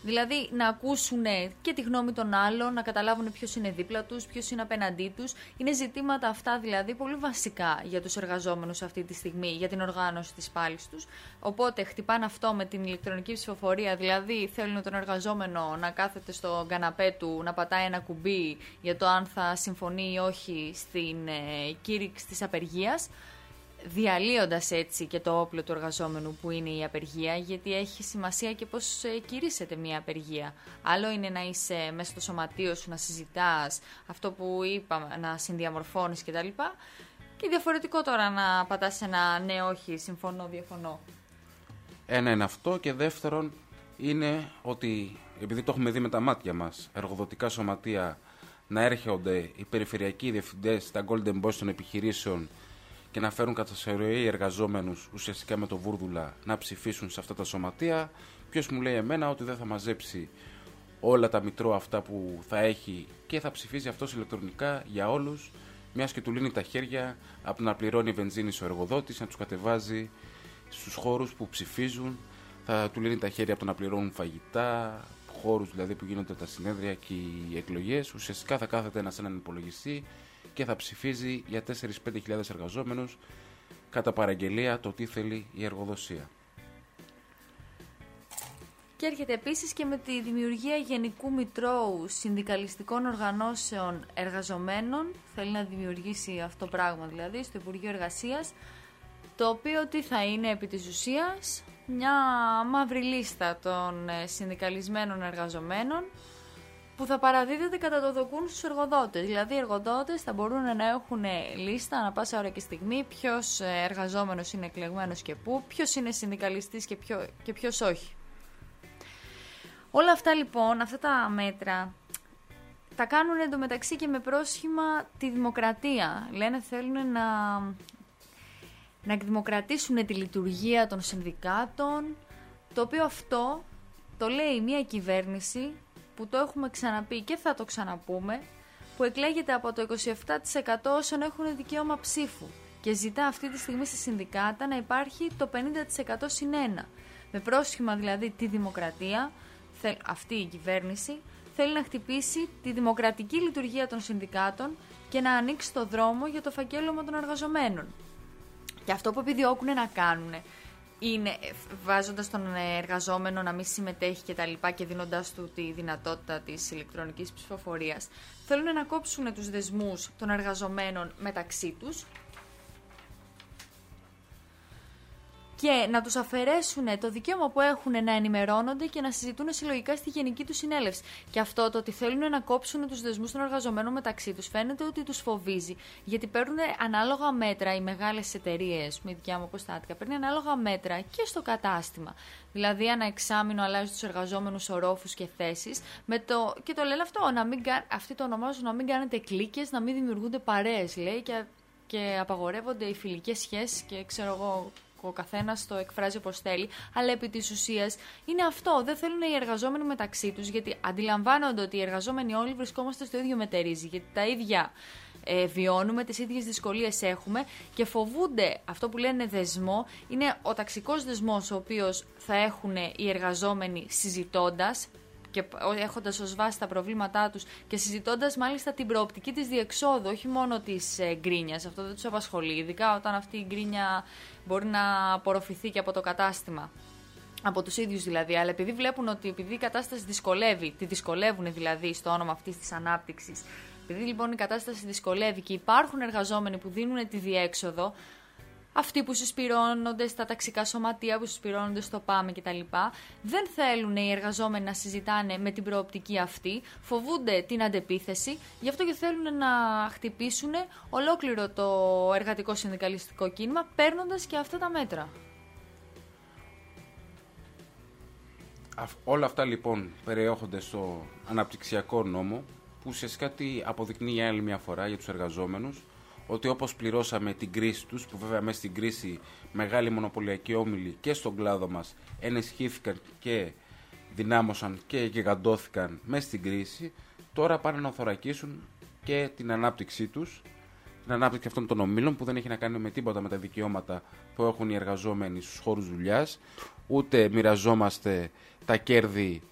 Δηλαδή να ακούσουν και τη γνώμη των άλλων, να καταλάβουν ποιος είναι δίπλα τους, ποιος είναι απέναντί τους. Είναι ζητήματα αυτά δηλαδή πολύ βασικά για τους εργαζόμενους αυτή τη στιγμή, για την οργάνωση της πάλης τους. Οπότε χτυπάνε αυτό με την ηλεκτρονική ψηφοφορία, δηλαδή θέλουν τον εργαζόμενο να κάθεται στο καναπέ του, να πατάει ένα κουμπί για το αν θα συμφωνεί ή όχι στην κήρυξη της απεργίας, διαλύοντας έτσι και το όπλο του εργαζόμενου που είναι η απεργία, γιατί έχει σημασία και πώς κηρύσσεται μια απεργία. Άλλο είναι να είσαι μέσα στο σωματείο σου, να συζητάς αυτό που είπαμε, να συνδιαμορφώνεις κτλ. Και διαφορετικό τώρα να πατάς ένα ναι, όχι, συμφωνώ, διαφωνώ.
Ένα είναι αυτό, και δεύτερον είναι ότι, επειδή το έχουμε δει με τα μάτια μας, εργοδοτικά σωματεία να έρχονται οι περιφερειακοί διευθυντές, τα golden boys των επιχειρήσεων και να φέρουν κατά σωρροή εργαζόμενους ουσιαστικά με το βούρδουλα να ψηφίσουν σε αυτά τα σωματεία. Ποιος μου λέει εμένα ότι δεν θα μαζέψει όλα τα μητρώα αυτά που θα έχει και θα ψηφίζει αυτός ηλεκτρονικά για όλους, μιας και του λύνει τα χέρια από να πληρώνει βενζίνη ο εργοδότης, να τους κατεβάζει στους χώρους που ψηφίζουν, θα του λύνει τα χέρια από το να πληρώνουν φαγητά, χώρους δηλαδή που γίνονται τα συνέδρια και οι εκλογές. Ουσιαστικά θα κάθεται ένας έναν υπολογιστή και θα ψηφίζει για 4-5 χιλιάδες εργαζόμενους κατά παραγγελία το τι θέλει η εργοδοσία.
Και έρχεται επίσης και με τη δημιουργία Γενικού Μητρώου Συνδικαλιστικών Οργανώσεων Εργαζομένων. Θέλει να δημιουργήσει αυτό το πράγμα δηλαδή στο Υπουργείο Εργασίας, το οποίο τι θα είναι επί της ουσίας? Μια μαύρη λίστα των συνδικαλισμένων εργαζομένων που θα παραδίδεται κατά το δοκούν στους εργοδότες. Δηλαδή οι εργοδότες θα μπορούν να έχουν λίστα ανά πάσα ώρα και στιγμή ποιος εργαζόμενος είναι εκλεγμένος και πού, ποιος είναι συνδικαλιστής και ποιος όχι. Όλα αυτά λοιπόν, αυτά τα μέτρα τα κάνουν εντωμεταξύ και με πρόσχημα τη δημοκρατία. Λένε θέλουν να εκδημοκρατήσουν τη λειτουργία των συνδικάτων, το οποίο αυτό το λέει μια κυβέρνηση που το έχουμε ξαναπεί και θα το ξαναπούμε, που εκλέγεται από το 27% όσων έχουν δικαίωμα ψήφου και ζητά αυτή τη στιγμή στη συνδικάτα να υπάρχει το 50% συν 1. Με πρόσχημα δηλαδή τη δημοκρατία, αυτή η κυβέρνηση θέλει να χτυπήσει τη δημοκρατική λειτουργία των συνδικάτων και να ανοίξει το δρόμο για το φακέλωμα των εργαζομένων. Και αυτό που επιδιώκουν να κάνουν είναι, βάζοντας τον εργαζόμενο να μην συμμετέχει και τα λοιπά και δίνοντάς του τη δυνατότητα της ηλεκτρονικής ψηφοφορίας, θέλουν να κόψουν τους δεσμούς των εργαζομένων μεταξύ τους και να τους αφαιρέσουν το δικαίωμα που έχουν να ενημερώνονται και να συζητούν συλλογικά στη Γενική του Συνέλευση. Και αυτό το ότι θέλουν να κόψουν τους δεσμούς των εργαζομένων μεταξύ τους φαίνεται ότι τους φοβίζει, γιατί παίρνουν ανάλογα μέτρα οι μεγάλες εταιρείες, με δικιά μου αποστάτικα, παίρνουν ανάλογα μέτρα και στο κατάστημα. Δηλαδή, ανά εξάμηνο αλλάζει τους εργαζόμενους ορόφους και θέσεις, και το λένε αυτό, αυτοί το ονομάζουν να μην κάνετε κλίκες, να μην δημιουργούνται παρέες, λέει, και απαγορεύονται οι φιλικές σχέσεις και ξέρω εγώ. Ο καθένας το εκφράζει όπως θέλει, αλλά επί της ουσίας είναι αυτό. Δεν θέλουν οι εργαζόμενοι μεταξύ τους, γιατί αντιλαμβάνονται ότι οι εργαζόμενοι όλοι βρισκόμαστε στο ίδιο μετερίζει, γιατί τα ίδια βιώνουμε, τις ίδιες δυσκολίες έχουμε και φοβούνται αυτό που λένε δεσμό. Είναι ο ταξικός δεσμός, ο οποίος θα έχουν οι εργαζόμενοι συζητώντας και έχοντας ως βάση τα προβλήματά τους και συζητώντας μάλιστα την προοπτική της διεξόδου, όχι μόνο της γκρίνιας. Αυτό δεν τους απασχολεί, ειδικά όταν αυτή η γκρίνια μπορεί να απορροφηθεί και από το κατάστημα, από τους ίδιους δηλαδή, αλλά επειδή βλέπουν ότι επειδή η κατάσταση δυσκολεύει, τη δυσκολεύουν δηλαδή στο όνομα αυτής της ανάπτυξης, επειδή λοιπόν η κατάσταση δυσκολεύει και υπάρχουν εργαζόμενοι που δίνουν τη διέξοδο, αυτοί που συσπηρώνονται στα ταξικά σωματεία, που συσπηρώνονται στο ΠΑΜΕ κτλ. Δεν θέλουν οι εργαζόμενοι να συζητάνε με την προοπτική αυτή, φοβούνται την αντεπίθεση, γι' αυτό και θέλουν να χτυπήσουν ολόκληρο το εργατικό συνδικαλιστικό κίνημα, παίρνοντας και αυτά τα μέτρα.
Όλα αυτά λοιπόν περιέχονται στο αναπτυξιακό νόμο, που ουσιαστικά τι αποδεικνύει για άλλη μια φορά για τους εργαζόμενους, ότι όπως πληρώσαμε την κρίση τους, που βέβαια μέσα στην κρίση μεγάλοι μονοπωλιακοί όμιλοι και στον κλάδο μας ενισχύθηκαν και δυνάμωσαν και γιγαντώθηκαν μέσα στην κρίση, τώρα πάνε να θωρακίσουν και την ανάπτυξή τους, την ανάπτυξη αυτών των ομίλων που δεν έχει να κάνει με τίποτα με τα δικαιώματα που έχουν οι εργαζόμενοι στους χώρους δουλειάς, ούτε μοιραζόμαστε τα κέρδη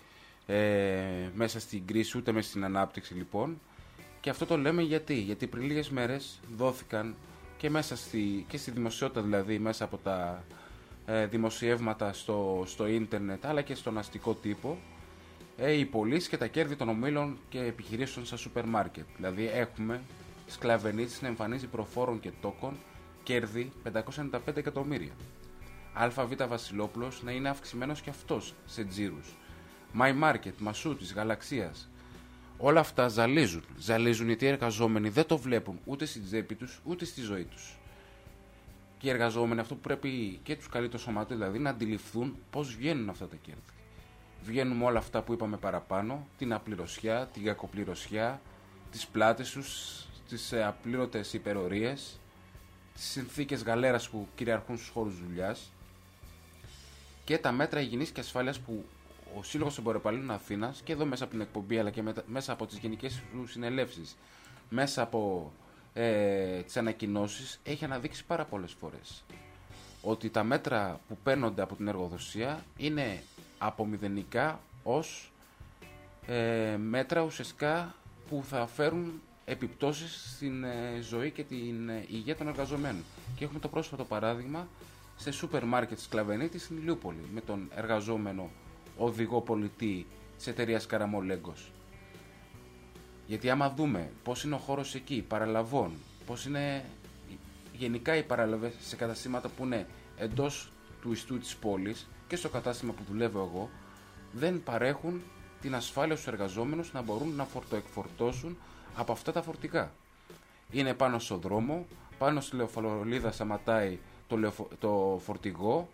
μέσα στην κρίση ούτε μέσα στην ανάπτυξη λοιπόν. Και αυτό το λέμε γιατί πριν λίγες μέρες δόθηκαν και μέσα και στη δημοσιότητα, δηλαδή μέσα από τα δημοσιεύματα στο ίντερνετ αλλά και στον αστικό τύπο, οι πωλήσεις και τα κέρδη των ομίλων και επιχειρήσεων στα σούπερ μάρκετ. Δηλαδή έχουμε Σκλαβενίτης να εμφανίζει προφόρων και τόκων κέρδη 595 εκατομμύρια. ΑΒ Βασιλόπουλος να είναι αυξημένος και αυτός σε τζίρους. My Market, Μασούτης, Γαλαξίας. Όλα αυτά ζαλίζουν. Ζαλίζουν γιατί οι εργαζόμενοι δεν το βλέπουν ούτε στην τσέπη τους ούτε στη ζωή τους. Και οι εργαζόμενοι αυτό που πρέπει και τους καλεί το σωματείο, δηλαδή να αντιληφθούν πώς βγαίνουν αυτά τα κέρδη. Βγαίνουν με όλα αυτά που είπαμε παραπάνω, την απληρωσιά, την κακοπληρωσιά, τις πλάτες τους, τις απλήρωτες υπερορίες, τις συνθήκες γαλέρας που κυριαρχούν στους χώρους δουλειάς και τα μέτρα υγιεινής και ασφάλειας που ο Σύλλογος Εμποροπαλλήλων Αθήνας και εδώ μέσα από την εκπομπή αλλά και μέσα από τις γενικές συνελεύσεις, μέσα από τις ανακοινώσεις έχει αναδείξει πάρα πολλές φορές ότι τα μέτρα που παίρνονται από την εργοδοσία είναι απομηδενικά ως μέτρα ουσιαστικά που θα φέρουν επιπτώσεις στην ζωή και την υγεία των εργαζομένων. Και έχουμε το πρόσφατο παράδειγμα σε σούπερ μάρκετ Σκλαβενίτη στην Ηλιούπολη με τον εργαζόμενο οδηγό πολιτή της εταιρείας Καραμολέγκος. Γιατί άμα δούμε πώς είναι ο χώρος εκεί, παραλαβών, πώς είναι γενικά οι παραλαβές σε καταστήματα που είναι εντός του ιστού της πόλης και στο κατάστημα που δουλεύω εγώ, δεν παρέχουν την ασφάλεια στους εργαζόμενους να μπορούν να φορτοεκφορτώσουν από αυτά τα φορτηγά. Είναι πάνω στο δρόμο, πάνω στη λεωφορολίδα σταματάει το φορτηγό,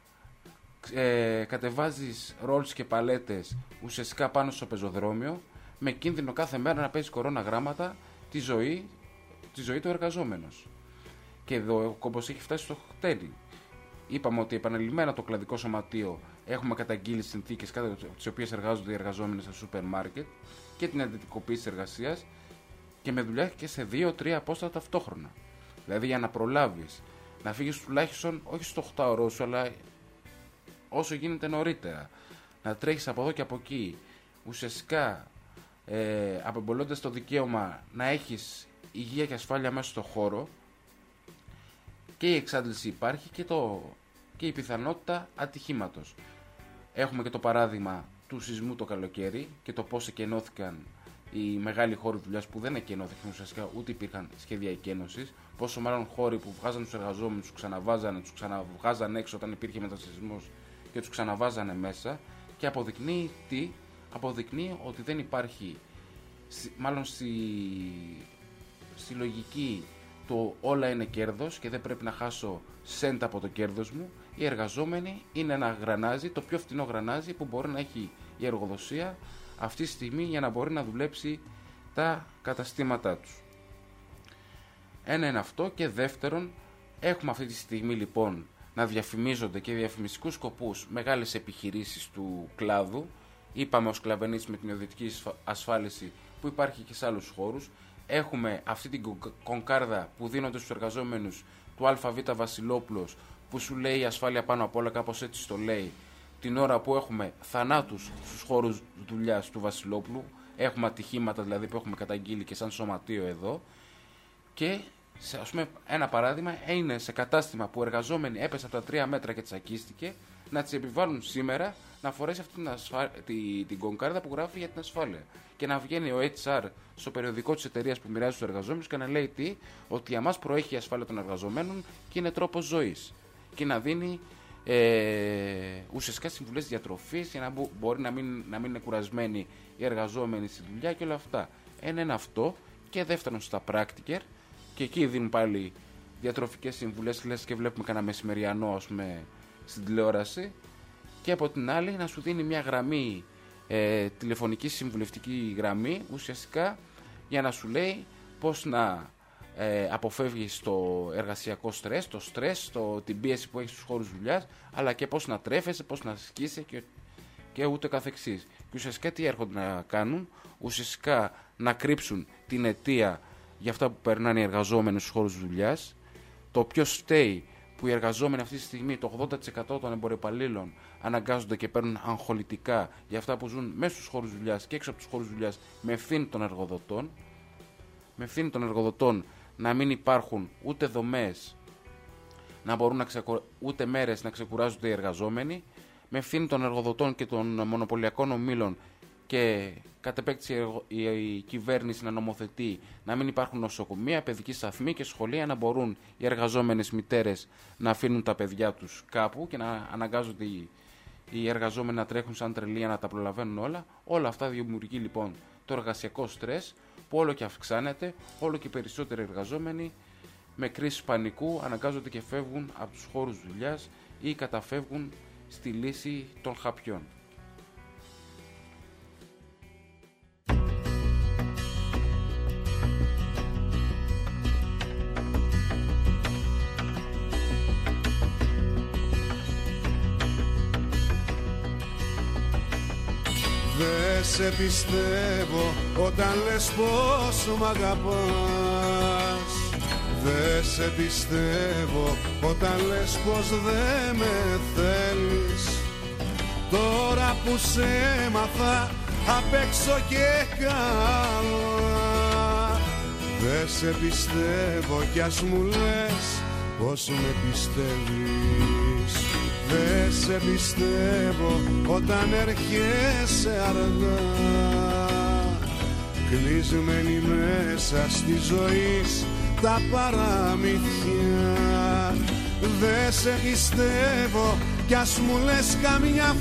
κατεβάζεις ρόλς και παλέτες ουσιαστικά πάνω στο πεζοδρόμιο με κίνδυνο κάθε μέρα να παίζει κορώνα γράμματα τη ζωή του εργαζόμενος. Και εδώ ο κόμπος έχει φτάσει στο χτέλι. Είπαμε ότι επαναλημμένα το κλαδικό σωματείο έχουμε καταγγείλει συνθήκες κάτω από τις οποίες εργάζονται οι εργαζόμενοι στα σούπερ μάρκετ και την εντατικοποίηση της εργασίας και με δουλειά και σε 2-3 απόστατα ταυτόχρονα. Δηλαδή για να προλάβεις να φύγεις τουλάχιστον όχι στο 8ωρο σου αλλά όσο γίνεται νωρίτερα, να τρέχεις από εδώ και από εκεί, ουσιαστικά απεμπολώντας το δικαίωμα να έχεις υγεία και ασφάλεια μέσα στο χώρο, και η εξάντληση υπάρχει και η πιθανότητα ατυχήματος. Έχουμε και το παράδειγμα του σεισμού το καλοκαίρι και το πώς εκενώθηκαν οι μεγάλοι χώροι δουλειάς που δεν εκενώθηκαν ουσιαστικά ούτε υπήρχαν σχέδια εκένωσης, πόσο μάλλον χώροι που βγάζαν τους εργαζόμενους, τους ξαναβγάζαν έξω όταν υπήρχε μετασυσμός και τους ξαναβάζανε μέσα και αποδεικνύει ότι δεν υπάρχει, μάλλον στη λογική το όλα είναι κέρδος και δεν πρέπει να χάσω σέντα από το κέρδος μου. Οι εργαζόμενοι είναι ένα γρανάζι, το πιο φθηνό γρανάζι που μπορεί να έχει η εργοδοσία αυτή τη στιγμή για να μπορεί να δουλέψει τα καταστήματά τους. Ένα είναι αυτό και δεύτερον, έχουμε αυτή τη στιγμή λοιπόν να διαφημίζονται και διαφημιστικούς σκοπούς μεγάλες επιχειρήσεις του κλάδου. Είπαμε ο Σκλαβενίτης με την ιδιωτική ασφάλιση που υπάρχει και σε άλλους χώρους. Έχουμε αυτή την κονκάρδα που δίνονται στους εργαζόμενους του ΑΒ Βασιλόπουλος που σου λέει η ασφάλεια πάνω απ' όλα, κάπως έτσι το λέει, την ώρα που έχουμε θανάτους στους χώρους δουλειάς του Βασιλόπουλου. Έχουμε ατυχήματα δηλαδή που έχουμε καταγγείλει και σαν σωματείο εδώ. Και ας πούμε, ένα παράδειγμα είναι σε κατάστημα που εργαζόμενοι έπεσε από τα 3 μέτρα και τσακίστηκε, να τις επιβάλλουν σήμερα να φορέσει αυτή την κονκάρδα που γράφει για την ασφάλεια. Και να βγαίνει ο HR στο περιοδικό της εταιρείας που μοιράζει στους εργαζόμενους και να λέει ότι για μας προέχει η ασφάλεια των εργαζομένων και είναι τρόπος ζωής. Και να δίνει ουσιαστικά συμβουλές διατροφής για να μπορεί να μην είναι κουρασμένοι οι εργαζόμενοι στη δουλειά και όλα αυτά. Ένα είναι αυτό. Και δεύτερον, στα πράκτικερ, και εκεί δίνουν πάλι διατροφικές συμβουλές, λες και βλέπουμε κανένα μεσημεριανό ας πούμε, στην τηλεόραση. Και από την άλλη να σου δίνει μια γραμμή, τηλεφωνική συμβουλευτική γραμμή, ουσιαστικά για να σου λέει πώς να αποφεύγεις το εργασιακό στρες, την πίεση που έχεις στους χώρους δουλειάς, αλλά και πώς να τρέφεσαι, πώς να ασκείσαι και ούτε καθεξής. Και ουσιαστικά τι έρχονται να κάνουν, ουσιαστικά να κρύψουν την αιτία για αυτά που περνάνε οι εργαζόμενοι στους χώρους δουλειάς, το ποιος φταίει που οι εργαζόμενοι αυτή τη στιγμή, το 80% των εμπορεπαλλήλων, αναγκάζονται και παίρνουν αγχολητικά για αυτά που ζουν μέσα στους χώρους δουλειάς και έξω από τους χώρους δουλειάς, με ευθύνη των εργοδοτών. Με ευθύνη των εργοδοτών να μην υπάρχουν ούτε δομές, να μπορούν ούτε μέρες να ξεκουράζονται οι εργαζόμενοι. Με ευθύνη των εργοδοτών και των μονοπωλιακών ομίλων και κατ' επέκταση η κυβέρνηση να νομοθετεί να μην υπάρχουν νοσοκομεία, παιδικοί σταθμοί και σχολεία, να μπορούν οι εργαζόμενες μητέρες να αφήνουν τα παιδιά τους κάπου και να αναγκάζονται οι εργαζόμενοι να τρέχουν σαν τρελοί να τα προλαβαίνουν όλα. Όλα αυτά δημιουργεί λοιπόν το εργασιακό στρες που όλο και αυξάνεται, όλο και περισσότεροι εργαζόμενοι με κρίση πανικού αναγκάζονται και φεύγουν από τους χώρους δουλειάς ή καταφεύγουν στη λύση των χαπιών.
Δε σε πιστεύω όταν λες πως μ' αγαπάς. Δε σε πιστεύω όταν λες πως δε με θέλεις. Τώρα που σε έμαθα απ' έξω και καλά, δε σε πιστεύω κι ας μου λες πως με πιστεύεις. Δε σε πιστεύω όταν έρχεσαι αργά, κλεισμένη μέσα στη ζωή τα παραμυθιά. Δε σε πιστεύω κι ας μου λες καμιά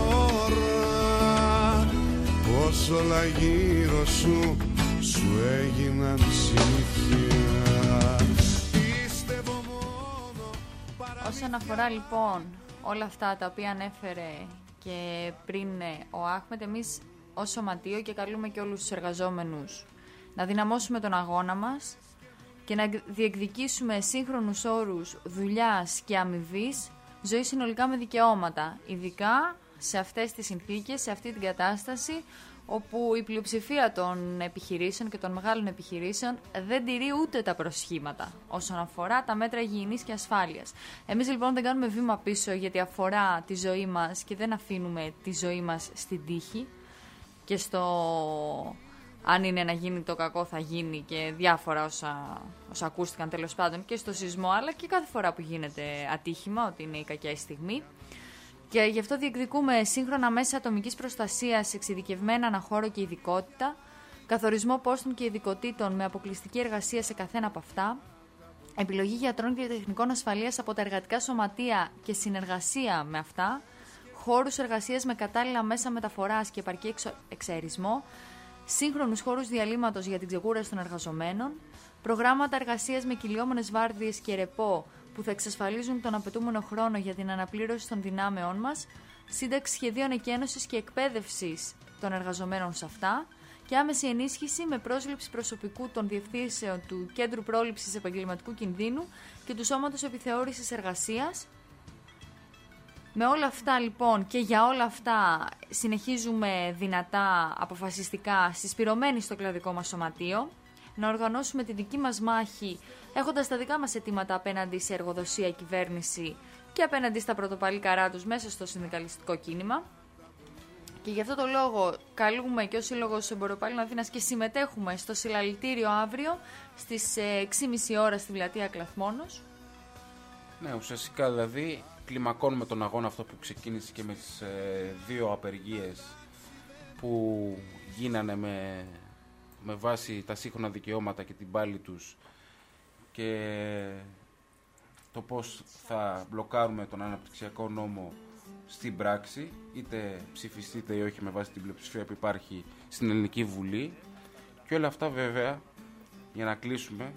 φορά πως όλα γύρω σου έγιναν συνήθεια. Πίστευω μόνο.
Όσον αφορά λοιπόν όλα αυτά τα οποία ανέφερε και πριν ο Άχμετ, εμείς ως σωματείο, και καλούμε και όλους τους εργαζόμενους να δυναμώσουμε τον αγώνα μας και να διεκδικήσουμε σύγχρονους όρους δουλειάς και αμοιβής, ζωή συνολικά με δικαιώματα, ειδικά σε αυτές τις συνθήκες, σε αυτή την κατάσταση όπου η πλειοψηφία των επιχειρήσεων και των μεγάλων επιχειρήσεων δεν τηρεί ούτε τα προσχήματα όσον αφορά τα μέτρα υγιεινής και ασφάλειας. Εμείς λοιπόν δεν κάνουμε βήμα πίσω γιατί αφορά τη ζωή μας και δεν αφήνουμε τη ζωή μας στην τύχη και στο αν είναι να γίνει το κακό θα γίνει και διάφορα όσα ακούστηκαν τέλος πάντων και στο σεισμό, αλλά και κάθε φορά που γίνεται ατύχημα, ότι είναι η κακιά στιγμή. Και γι' αυτό διεκδικούμε σύγχρονα μέσα ατομικής προστασίας, εξειδικευμένα αναχώρο και ειδικότητα, καθορισμό πόστων και ειδικοτήτων με αποκλειστική εργασία σε καθένα από αυτά, επιλογή γιατρών και τεχνικών ασφαλείας από τα εργατικά σωματεία και συνεργασία με αυτά, χώρους εργασίας με κατάλληλα μέσα μεταφοράς και επαρκή εξαερισμό, σύγχρονους χώρους διαλύματος για την ξεκούραση των εργαζομένων, προγράμματα εργασίας με κυλιόμενες βάρδιες και ρεπό που θα εξασφαλίζουν τον απαιτούμενο χρόνο για την αναπλήρωση των δυνάμεών μας, σύνταξη σχεδίων εκένωσης και εκπαίδευσης των εργαζομένων σε αυτά και άμεση ενίσχυση με πρόσληψη προσωπικού των διευθύνσεων του Κέντρου Πρόληψης Επαγγελματικού Κινδύνου και του Σώματος Επιθεώρησης Εργασίας. Με όλα αυτά λοιπόν και για όλα αυτά συνεχίζουμε δυνατά, αποφασιστικά, συσπηρωμένοι στο κλαδικό μας σωματείο, να οργανώσουμε τη δική μας μάχη έχοντας τα δικά μας αιτήματα απέναντι σε εργοδοσία, κυβέρνηση και απέναντι στα πρωτοπαλίκαρά τους μέσα στο συνδικαλιστικό κίνημα. Και γι' αυτό το λόγο καλούμε και ο Σύλλογος Εμποροπαλλήλων Αθήνας και συμμετέχουμε στο συλλαλητήριο αύριο στις 6.30 ώρα στη Πλατεία Κλαθμόνος.
Ναι, ουσιαστικά δηλαδή κλιμακώνουμε τον αγώνα αυτό που ξεκίνησε και με τις δύο απεργίες που γίνανε με βάση τα σύγχρονα δικαιώματα και την πάλη τους και το πώς θα μπλοκάρουμε τον αναπτυξιακό νόμο στην πράξη, είτε ψηφιστείτε ή όχι με βάση την πλειοψηφία που υπάρχει στην Ελληνική Βουλή. Και όλα αυτά βέβαια, για να κλείσουμε,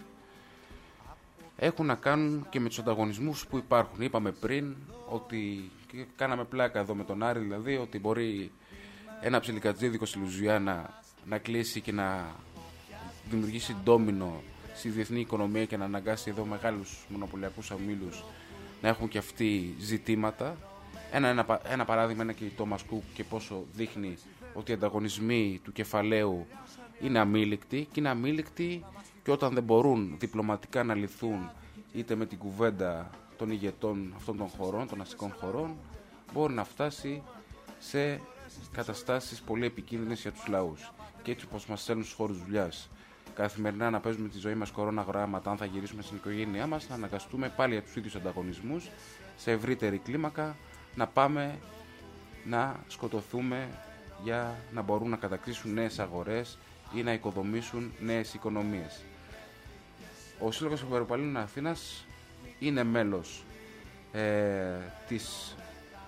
έχουν να κάνουν και με τους ανταγωνισμούς που υπάρχουν. Είπαμε πριν ότι, και κάναμε πλάκα εδώ με τον Άρη, δηλαδή ότι μπορεί ένα ψιλικατζίδικο στη Λουζιάννα να κλείσει και να δημιουργήσει ντόμινο στη διεθνή οικονομία και να αναγκάσει εδώ μεγάλους μονοπωλιακούς ομίλους να έχουν και αυτοί ζητήματα. Ένα παράδειγμα είναι και η Thomas Cook και πόσο δείχνει ότι οι ανταγωνισμοί του κεφαλαίου είναι αμήλικτοι, και είναι αμήλικτοι και όταν δεν μπορούν διπλωματικά να λυθούν είτε με την κουβέντα των ηγετών αυτών των χωρών, των αστικών χωρών, μπορεί να φτάσει σε καταστάσεις πολύ επικίνδυνες για τους λαούς. Και έτσι όπως μας στέλνουν στους χώρους δουλειάς καθημερινά να παίζουμε τη ζωή μας κορώναγραμματα, αν θα γυρίσουμε στην οικογένειά μας, να αναγκαστούμε πάλι για τους ίδιους ανταγωνισμούς, σε ευρύτερη κλίμακα, να πάμε να σκοτωθούμε για να μπορούν να κατακτήσουν νέες αγορές ή να οικοδομήσουν νέες οικονομίες. Ο Σύλλογος Εμποροπαλλήλων Αθήνας είναι μέλος της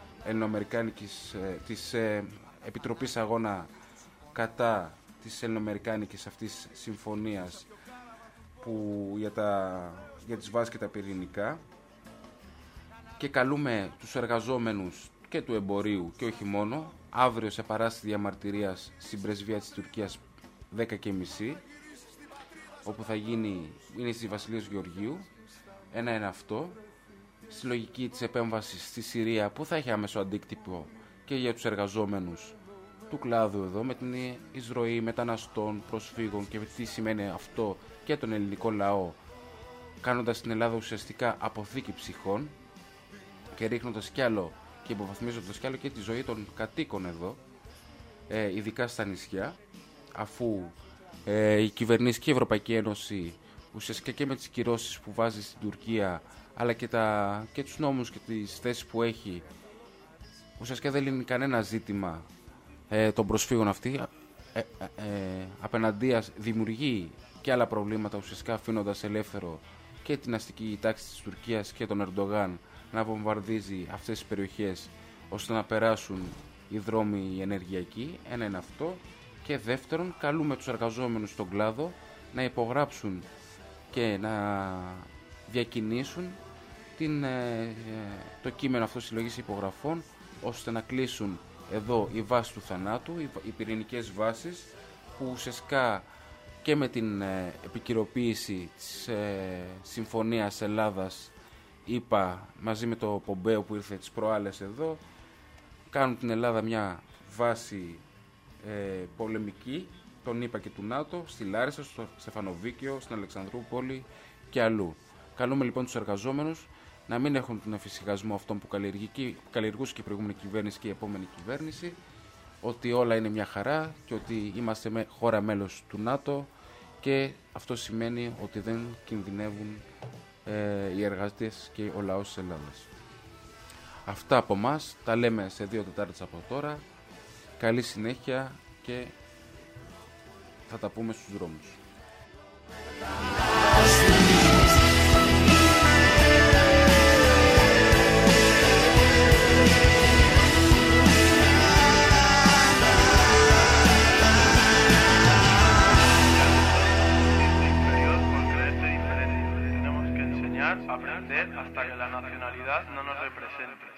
της Επιτροπής Αγώνα κατά της ελληνοαμερικάνικης αυτής συμφωνίας που για τις βάσεις και τα πυρηνικά, και καλούμε τους εργαζόμενους και του εμπορίου και όχι μόνο αύριο σε παράσταση διαμαρτυρίας στην πρεσβεία της Τουρκίας 10:30, όπου θα γίνει, είναι στη Βασιλείας Γεωργίου. Ένα είναι αυτό, στη λογική της επέμβασης στη Συρία, που θα έχει άμεσο αντίκτυπο και για τους εργαζόμενους του κλάδου εδώ, με την εισρωή μεταναστών, προσφύγων και τι σημαίνει αυτό και τον ελληνικό λαό, κάνοντας την Ελλάδα ουσιαστικά αποθήκη ψυχών και ρίχνοντας κι άλλο και υποβαθμίζοντας κι άλλο και τη ζωή των κατοίκων εδώ, ειδικά στα νησιά, αφού η κυβερνήση και η Ευρωπαϊκή Ένωση ουσιαστικά και με τις κυρώσεις που βάζει στην Τουρκία, αλλά και τους νόμους και τις θέσεις που έχει, ουσιαστικά δεν λύνει κανένα ζήτημα των προσφύγων αυτή, απέναντίας δημιουργεί και άλλα προβλήματα, ουσιαστικά αφήνοντας ελεύθερο και την αστική τάξη της Τουρκίας και τον Ερντογάν να βομβαρδίζει αυτές τις περιοχές ώστε να περάσουν οι δρόμοι οι ενεργειακοί. Ένα είναι αυτό. Και δεύτερον, καλούμε τους εργαζόμενους στον κλάδο να υπογράψουν και να διακινήσουν το κείμενο αυτό συλλογής υπογραφών, ώστε να κλείσουν εδώ οι βάσεις του θανάτου, οι πυρηνικές βάσεις, που ουσιαστικά και με την επικυροποίηση της Συμφωνίας Ελλάδας, είπα, μαζί με το Πομπέο που ήρθε τις προάλλες εδώ, κάνουν την Ελλάδα μια βάση πολεμική, τον ΙΠΑ και του ΝΑΤΟ, στη Λάρισα, στο Στεφανοβίκιο, στην Αλεξανδρούπολη και αλλού. Καλούμε λοιπόν τους εργαζόμενους να μην έχουν τον εφησυχασμό αυτόν που καλλιεργούσε και η προηγούμενη κυβέρνηση και η επόμενη κυβέρνηση, ότι όλα είναι μια χαρά και ότι είμαστε χώρα μέλος του ΝΑΤΟ, και αυτό σημαίνει ότι δεν κινδυνεύουν οι εργάτες και ο λαός της Ελλάδας. Αυτά από μας, τα λέμε σε 2 Τετάρτες από τώρα. Καλή συνέχεια και θα τα πούμε στους δρόμους.
Aprender hasta que la nacionalidad no nos represente.